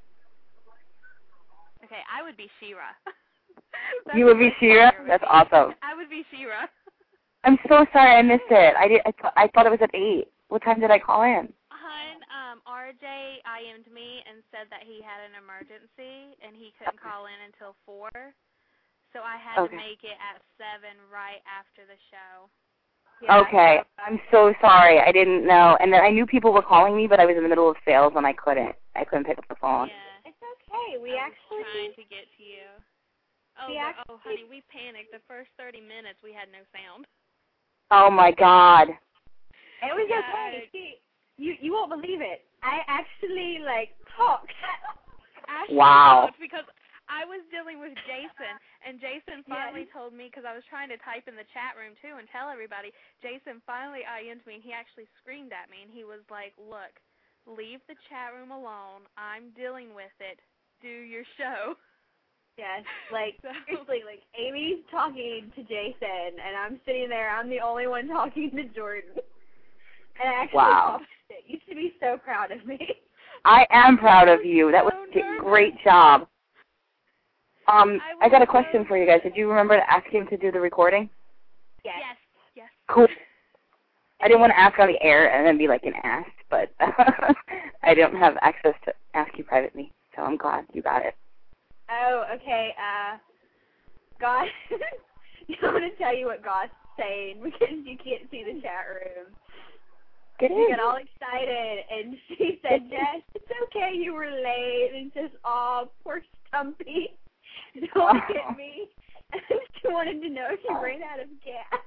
Okay, I would be She-Ra. You would be She-Ra? That's awesome. I would be She-Ra. I'm so sorry I missed it. I did. I, th- I thought it was at eight. What time did I call in? Hun, um, R J I M'd me and said that he had an emergency and he couldn't call in until four. So I had Okay. to make it at seven right after the show. Yeah, Okay. I'm so sorry. I didn't know. And then I knew people were calling me, but I was in the middle of sales and I couldn't. I couldn't pick up the phone. Yeah. It's okay. We I was actually trying to get to you. Oh, We but- actually- oh, honey, we panicked. The first thirty minutes we had no sound. Oh, my God. It was Yeah, okay. I- See, you you won't believe it. I actually like talked. Ashley Wow. talked because I was dealing with Jason, and Jason finally told me, because I was trying to type in the chat room too and tell everybody, Jason finally I M'd me, and he actually screamed at me, and he was like, look, leave the chat room alone. I'm dealing with it. Do your show. Yes, like So- seriously, like Amy's talking to Jason, and I'm sitting there. I'm the only one talking to Jordan. And I actually Wow. talked it. You should be so proud of me. I am proud of you. That was So a nervous. great job. Um, I I got a was question so- for you guys. Did you remember to ask him to do the recording? Yes. Yes, yes. Cool. I didn't want to ask on the air and then be like an ass, but I don't have access to ask you privately, so I'm glad you got it. Oh, okay. Uh, God, I want to tell you what God's saying because you can't see the chat room. Get She in. got all excited, and she said, Jess, it's okay, you were late. And says, oh, poor Stumpy. Don't look at me. And she wanted to know if you ran out of gas.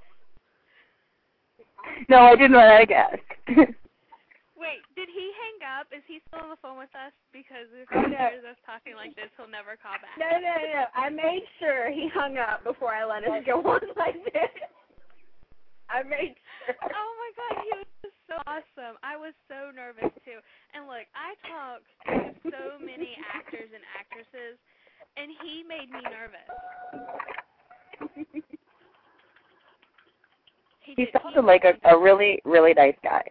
No, I didn't run out of gas. Wait, did he hang up? Is he still on the phone with us? Because if Oh, he no. hears us talking like this, he'll never call back. No, no, no. I made sure he hung up before I let us go on like this. I made sure. Oh my God, he was just so awesome. I was so nervous too. And look, I talk to so many actors and actresses, and he made me nervous. He, He did, sounded like a, a really, really nice guy.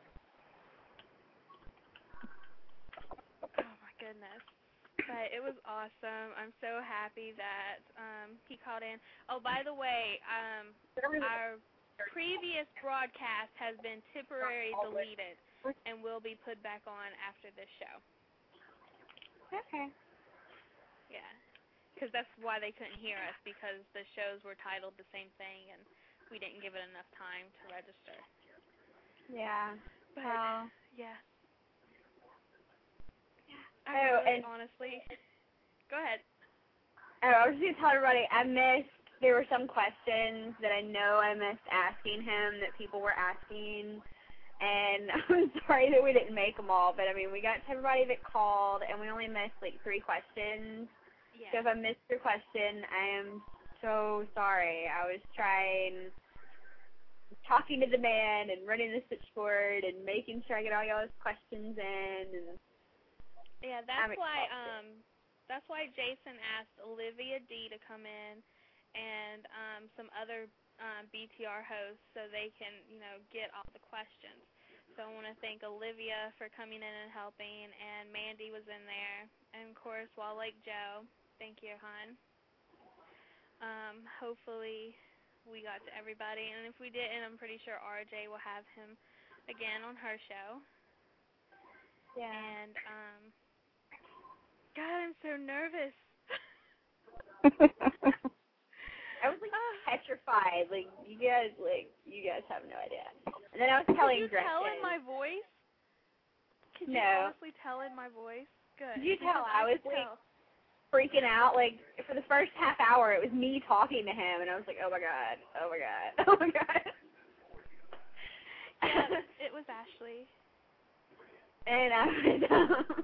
Oh my goodness. But it was awesome. I'm so happy that um, he called in. Oh, by the way, um, our previous broadcast has been temporarily deleted and will be put back on after this show. Okay. Yeah, because that's why they couldn't hear us, because the shows were titled the same thing and we didn't give it enough time to register. Yeah. But, Well. yeah. Oh, I really, and honestly, go ahead. oh, I was just going to tell everybody, I missed, there were some questions that I know I missed asking him that people were asking, and I'm sorry that we didn't make them all, but I mean, we got to everybody that called, and we only missed like three questions. Yeah. So if I missed your question, I am so sorry. I was trying, talking to the man and running the switchboard and making sure I get all y'all's questions in, and Yeah, that's why um that's why Jason asked Olivia D to come in and um some other um, B T R hosts so they can, you know, get all the questions. So I want to thank Olivia for coming in and helping, and Mandy was in there, and of course Wall Lake Joe. Thank you, hon. Um, hopefully we got to everybody, and if we didn't, I'm pretty sure R J will have him again on her show. Yeah. And um, God, I'm so nervous. I was like petrified. Like you guys, like you guys have no idea. And then I was telling Could you Gretchen. tell in my voice? Could no. you honestly tell in my voice? Good. Did you tell? I, I was like tell. freaking out. Like for the first half hour, it was me talking to him, and I was like, oh my god, oh my god, oh my god. Yeah, it was Ashley. And I was, um,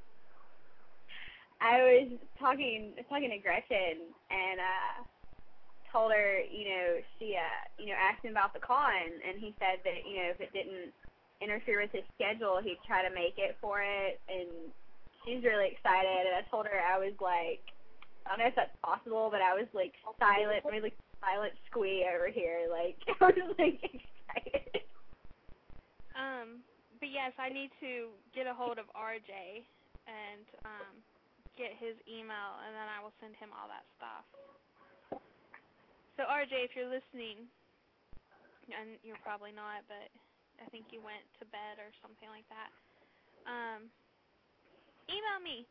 I was talking talking to Gretchen, and uh. told her, you know, she, uh, you know, asked him about the con, and he said that, you know, if it didn't interfere with his schedule, he'd try to make it for it, and she's really excited, and I told her I was, like, I don't know if that's possible, but I was, like, silent, really silent squee over here, like, I was, like, excited. Um, but yes, I need to get a hold of R J and, um, get his email, and then I will send him all that stuff. So, R J, if you're listening, and you're probably not, but I think you went to bed or something like that, um, email me.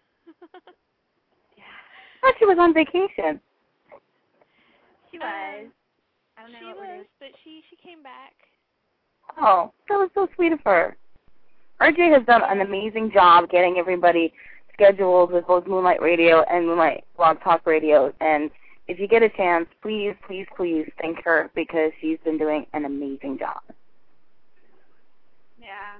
I thought she was on vacation. She was. Um, I don't know she what was, we're doing. but she, she came back. Oh, that was so sweet of her. R J has done an amazing job getting everybody scheduled with both Moonlight Radio and Moonlight Blog Talk Radio, and if you get a chance, please, please, please thank her because she's been doing an amazing job. Yeah.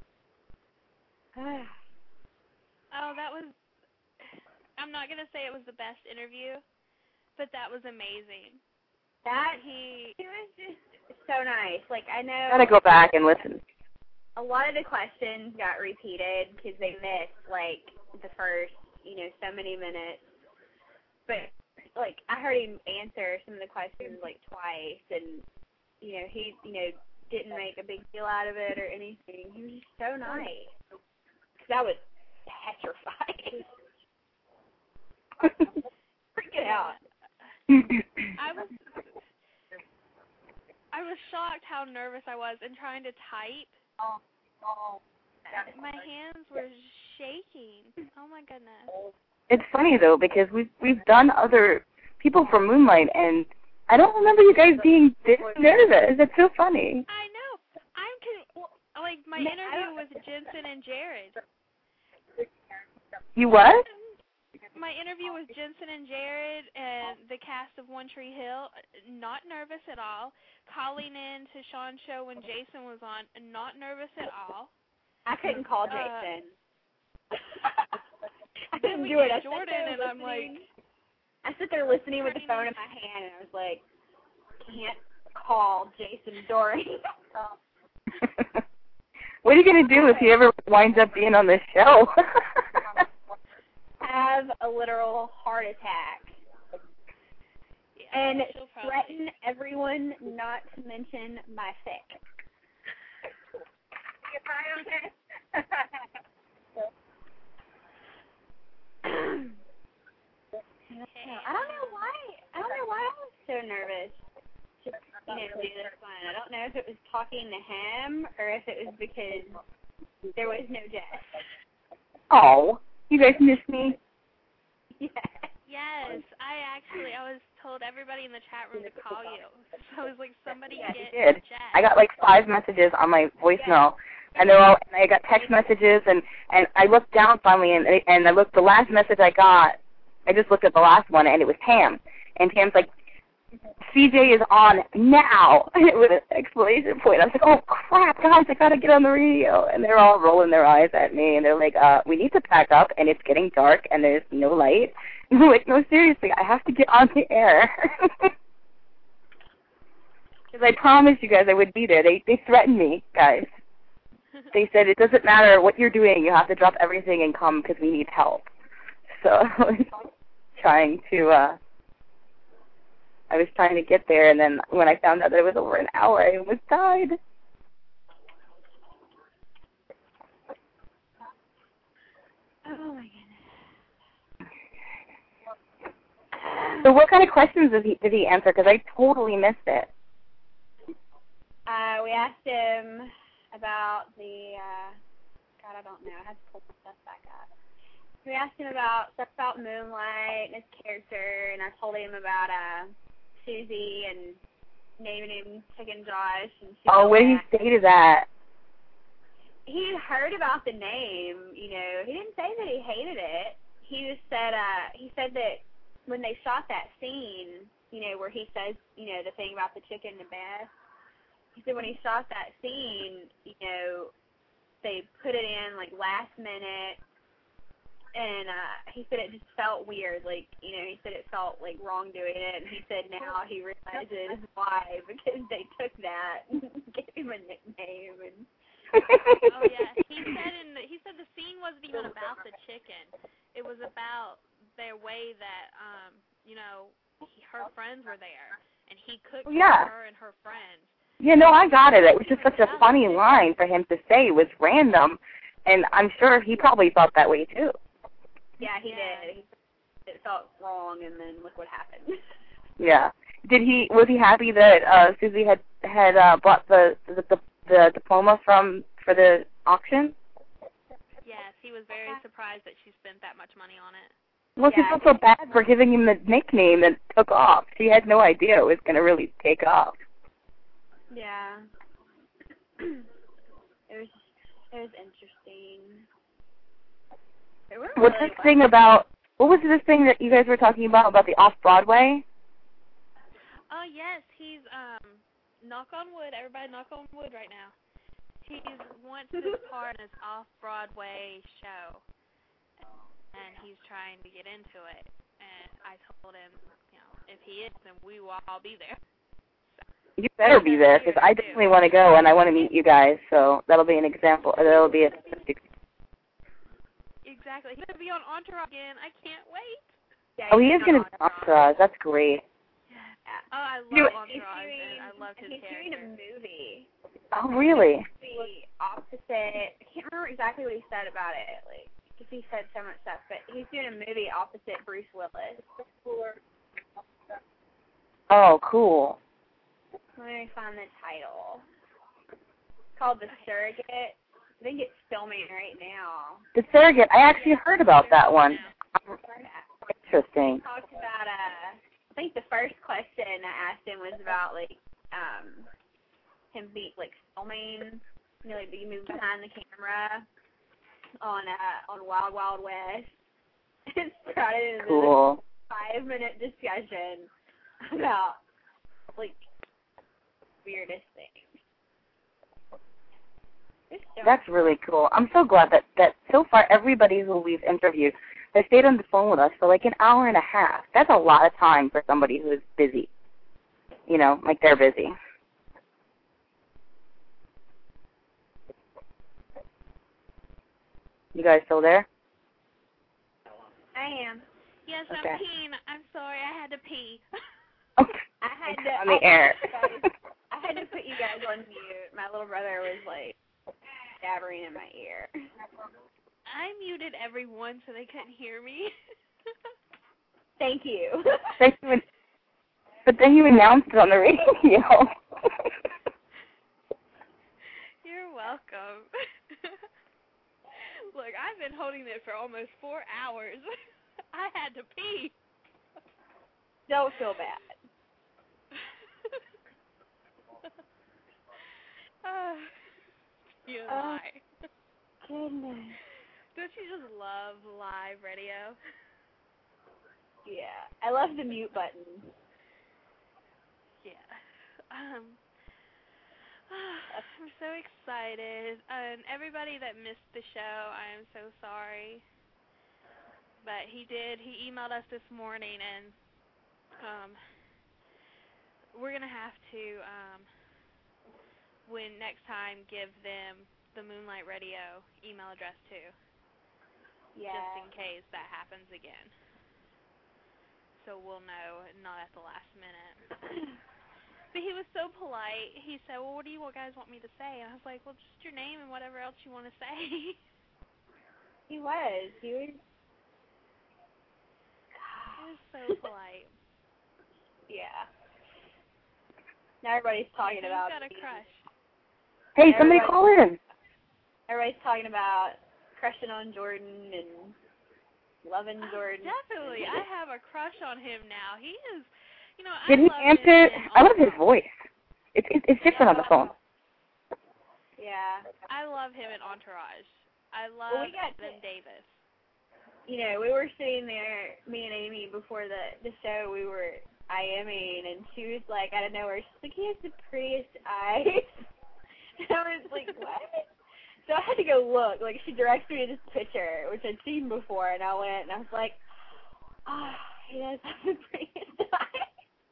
Oh, that was, I'm not going to say it was the best interview, but that was amazing. That, he, it was just so nice. Like, I know. I gotta go back and listen. A lot of the questions got repeated because they missed, like, the first, you know, so many minutes. But like, I heard him answer some of the questions, like, twice, and, you know, he, you know, didn't make a big deal out of it or anything. He was just so nice. Because I was petrified. Freaking out. I was, I was shocked how nervous I was in trying to type. Oh, oh. My hands were shaking. Oh, my goodness. It's funny, though, because we've, we've done other people from Moonlight, and I don't remember you guys being this nervous. It's so funny. I know. I'm con- like, my interview with Jensen and Jared. You what? My interview with Jensen and Jared and the cast of One Tree Hill, not nervous at all. Calling in to Sean's show when Jason was on, not nervous at all. I couldn't call Jason. Uh, I couldn't we do it. I Jordan, and I'm like, I sit there listening with the phone in my hand, and I was like, can't call Jason Dory. What are you going to do if he ever winds up being on this show? Have a literal heart attack. Yeah, and threaten everyone not to mention my fic. Okay. I don't know why. I don't know why I was so nervous to, you know, do this one. I don't know if it was talking to him or if it was because there was no Jess. Oh, you guys miss me? Yeah. Yes, I actually, I was told everybody in the chat room to call you. So I was like, somebody Yeah, get you did. Jess. I got like five messages on my voicemail, and they're all. And I got text messages, and and I looked down finally, and and I looked. The last message I got, I just looked at the last one, and it was Tam, and Tam's like, C J is on now with an exclamation point. I was like, oh crap, guys, I gotta get on the radio, and they're all rolling their eyes at me, and they're like, uh, we need to pack up, and it's getting dark, and there's no light. And I'm like, no, seriously, I have to get on the air. Because I promised you guys I would be there. They they threatened me, guys. they said it doesn't matter what you're doing, you have to drop everything and come because we need help. So I was trying to, uh, I was trying to get there, and then when I found out that it was over an hour, I almost died. Oh my goodness. So what kind of questions did he did he answer? Because I totally missed it. Uh, we asked him about the, uh, God, I don't know, I have to pull the stuff back up. We asked him about stuff about Moonlight and his character, and I told him about uh, Susie and naming him Chicken Josh. And oh, what did he say to that? He had heard about the name, you know. He didn't say that he hated it. He just said, uh, he said that when they shot that scene, you know, where he says, you know, the thing about the chicken and Beth, he said when he shot that scene, you know, they put it in, like, last minute, and uh, he said it just felt weird. Like, you know, he said it felt, like, wrong doing it, and he said now he realizes why, because they took that and gave him a nickname. And oh, yeah. He said, in the, he said the scene wasn't even about the chicken. It was about their way that, um, you know, he, her friends were there, and he cooked yeah. for her and her friends. Yeah, no, I got it. It was just such a funny line for him to say. It was random, and I'm sure he probably felt that way, too. Yeah, he yeah. did. He, it felt wrong, and then look what happened. Yeah. Did he? Was he happy that uh, Susie had had uh, bought the, the the the diploma from for the auction? Yes, he was very surprised that she spent that much money on it. Well, she yeah, felt so bad for giving him the nickname that took off. She had no idea it was going to really take off. Yeah. It was it was interesting. What's really this thing about? What was this thing that you guys were talking about about the off Broadway? Oh yes, he's um knock on wood. Everybody knock on wood right now. He wants this part in his off Broadway show, and he's trying to get into it. And I told him, you know, if he is, then we will all be there. You better be there, because I definitely want to go, and I want to meet you guys, so that'll be an example. That'll be a... Exactly. He's going to be on Entourage again. I can't wait. Yeah, oh, he is going to be on Entourage. That's great. Yeah. Oh, I love you, Entourage, and I loved his he's character. He's doing a movie. Oh, really? The opposite... I can't remember exactly what he said about it, like, because he said so much stuff, but he's doing a movie opposite Bruce Willis. Oh, cool. Let me find the title. It's called The Surrogate. I think it's filming right now. The Surrogate. I actually heard about that one. Interesting. He talked about, uh, I think the first question I asked him was about, like, um, him be, like, filming, you know, like, being moved behind the camera on, uh, on Wild Wild West. It started into cool. a five-minute discussion about, like, weirdest things. So That's really cool. I'm so glad that, that so far everybody who we've interviewed has stayed on the phone with us for like an hour and a half. That's a lot of time for somebody who is busy. You know, like they're busy. You guys still there? I am. Yes, okay. I'm peeing. I'm sorry. I had to pee. Okay. I had to on the air. Guys, I had to put you guys on mute. My little brother was like jabbering in my ear. I muted everyone so they couldn't hear me. Thank you. Thank you. But then you announced it on the radio. You're welcome. Look, I've been holding it for almost four hours. I had to pee. Don't feel bad. uh, you Oh, lie. Goodness. Don't you just love live radio? Yeah, I love the mute button. Yeah. Um. I'm so excited. And everybody that missed the show, I am so sorry. But he did. He emailed us this morning, and um, we're going to have to, um, when next time, give them the Moonlight Radio email address too. Yeah. Just in case that happens again. So we'll know, not at the last minute. But he was so polite. He said, well, what do you guys want me to say? And I was like, well, just your name and whatever else you want to say. He was. He was. He was so polite. Yeah. Now everybody's talking He's about. got a crush. Hey, somebody call in. Everybody's talking about crushing on Jordan and loving Jordan. Oh, definitely. I have a crush on him now. He is, you know, Did I he love answer? him I love his voice. It's it's, it's different yeah. on the phone. Yeah. I love him in Entourage. I love well, we got Evan Davis. You know, we were sitting there, me and Amy, before the the show. We were IMing, and she was like, out of nowhere, she's like, he has the prettiest eyes. And I was like, what? So I had to go look. Like, she directed me to this picture, which I'd seen before, and I went, and I was like, ah, oh, he does have the prettiest eyes.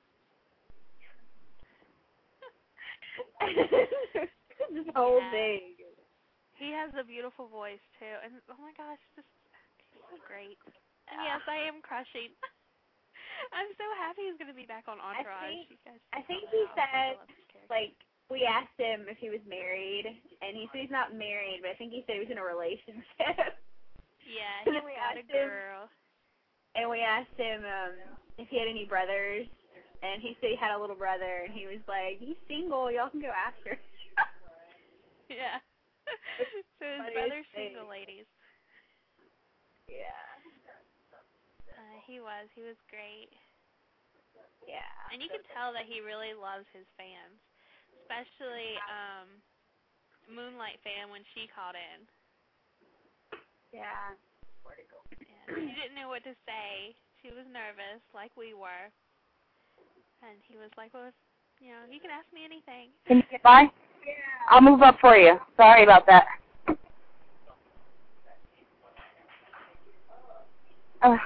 This whole yeah. thing. He has a beautiful voice, too. And, oh, my gosh, just he's so great. And, yes, I am crushing. I'm so happy he's going to be back on Entourage. I think, you guys I think he said, like, we asked him if he was married, and he said he's not married, but I think he said he was in a relationship. Yeah, he's got a girl. Him, and we asked him um, if he had any brothers, and he said he had a little brother, and he was like, he's single, y'all can go after him. Yeah. So his brother's single, ladies. Yeah. Uh, he was. He was great. Yeah. And you can tell that he really loves his fans. Especially um, Moonlight fan when she called in. Yeah. And she didn't know what to say. She was nervous, like we were. And he was like, well, if, you know, you can ask me anything. Can you get by? Yeah. I'll move up for you. Sorry about that. Uh.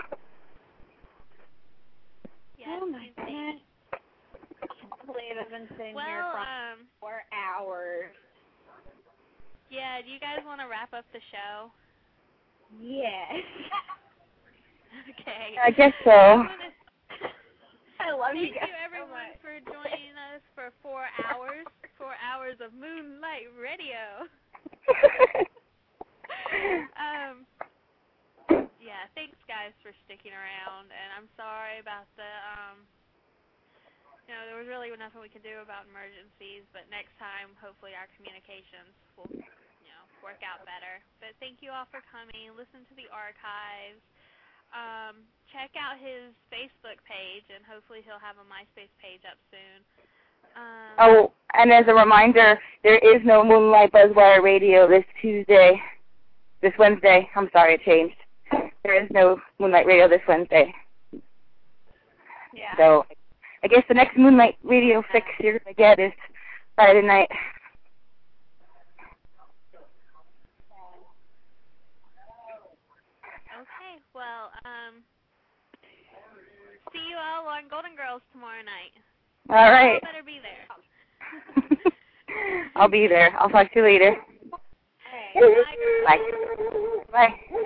Yes, oh, my goodness. I believe I've been sitting well, here for um, four hours. Yeah, do you guys want to wrap up the show? Yes. Okay. I guess so. I love Thank you guys you, everyone, so for joining us for four hours. Four hours of Moonlight Radio. um. Yeah, thanks, guys, for sticking around. And I'm sorry about the um. You know, there was really nothing we could do about emergencies, but next time, hopefully, our communications will, you know, work out better. But thank you all for coming. Listen to the archives. Um, check out his Facebook page, and hopefully he'll have a MySpace page up soon. Um, oh, and as a reminder, there is no Moonlight Buzzwire Radio this Tuesday, this Wednesday. I'm sorry, it changed. There is no Moonlight Radio this Wednesday. Yeah. So I guess the next Moonlight Radio fix you're going to get is Friday night. Okay, well, um, see you all on Golden Girls tomorrow night. All right. You better be there. I'll be there. I'll talk to you later. Hey, bye. Bye. Bye.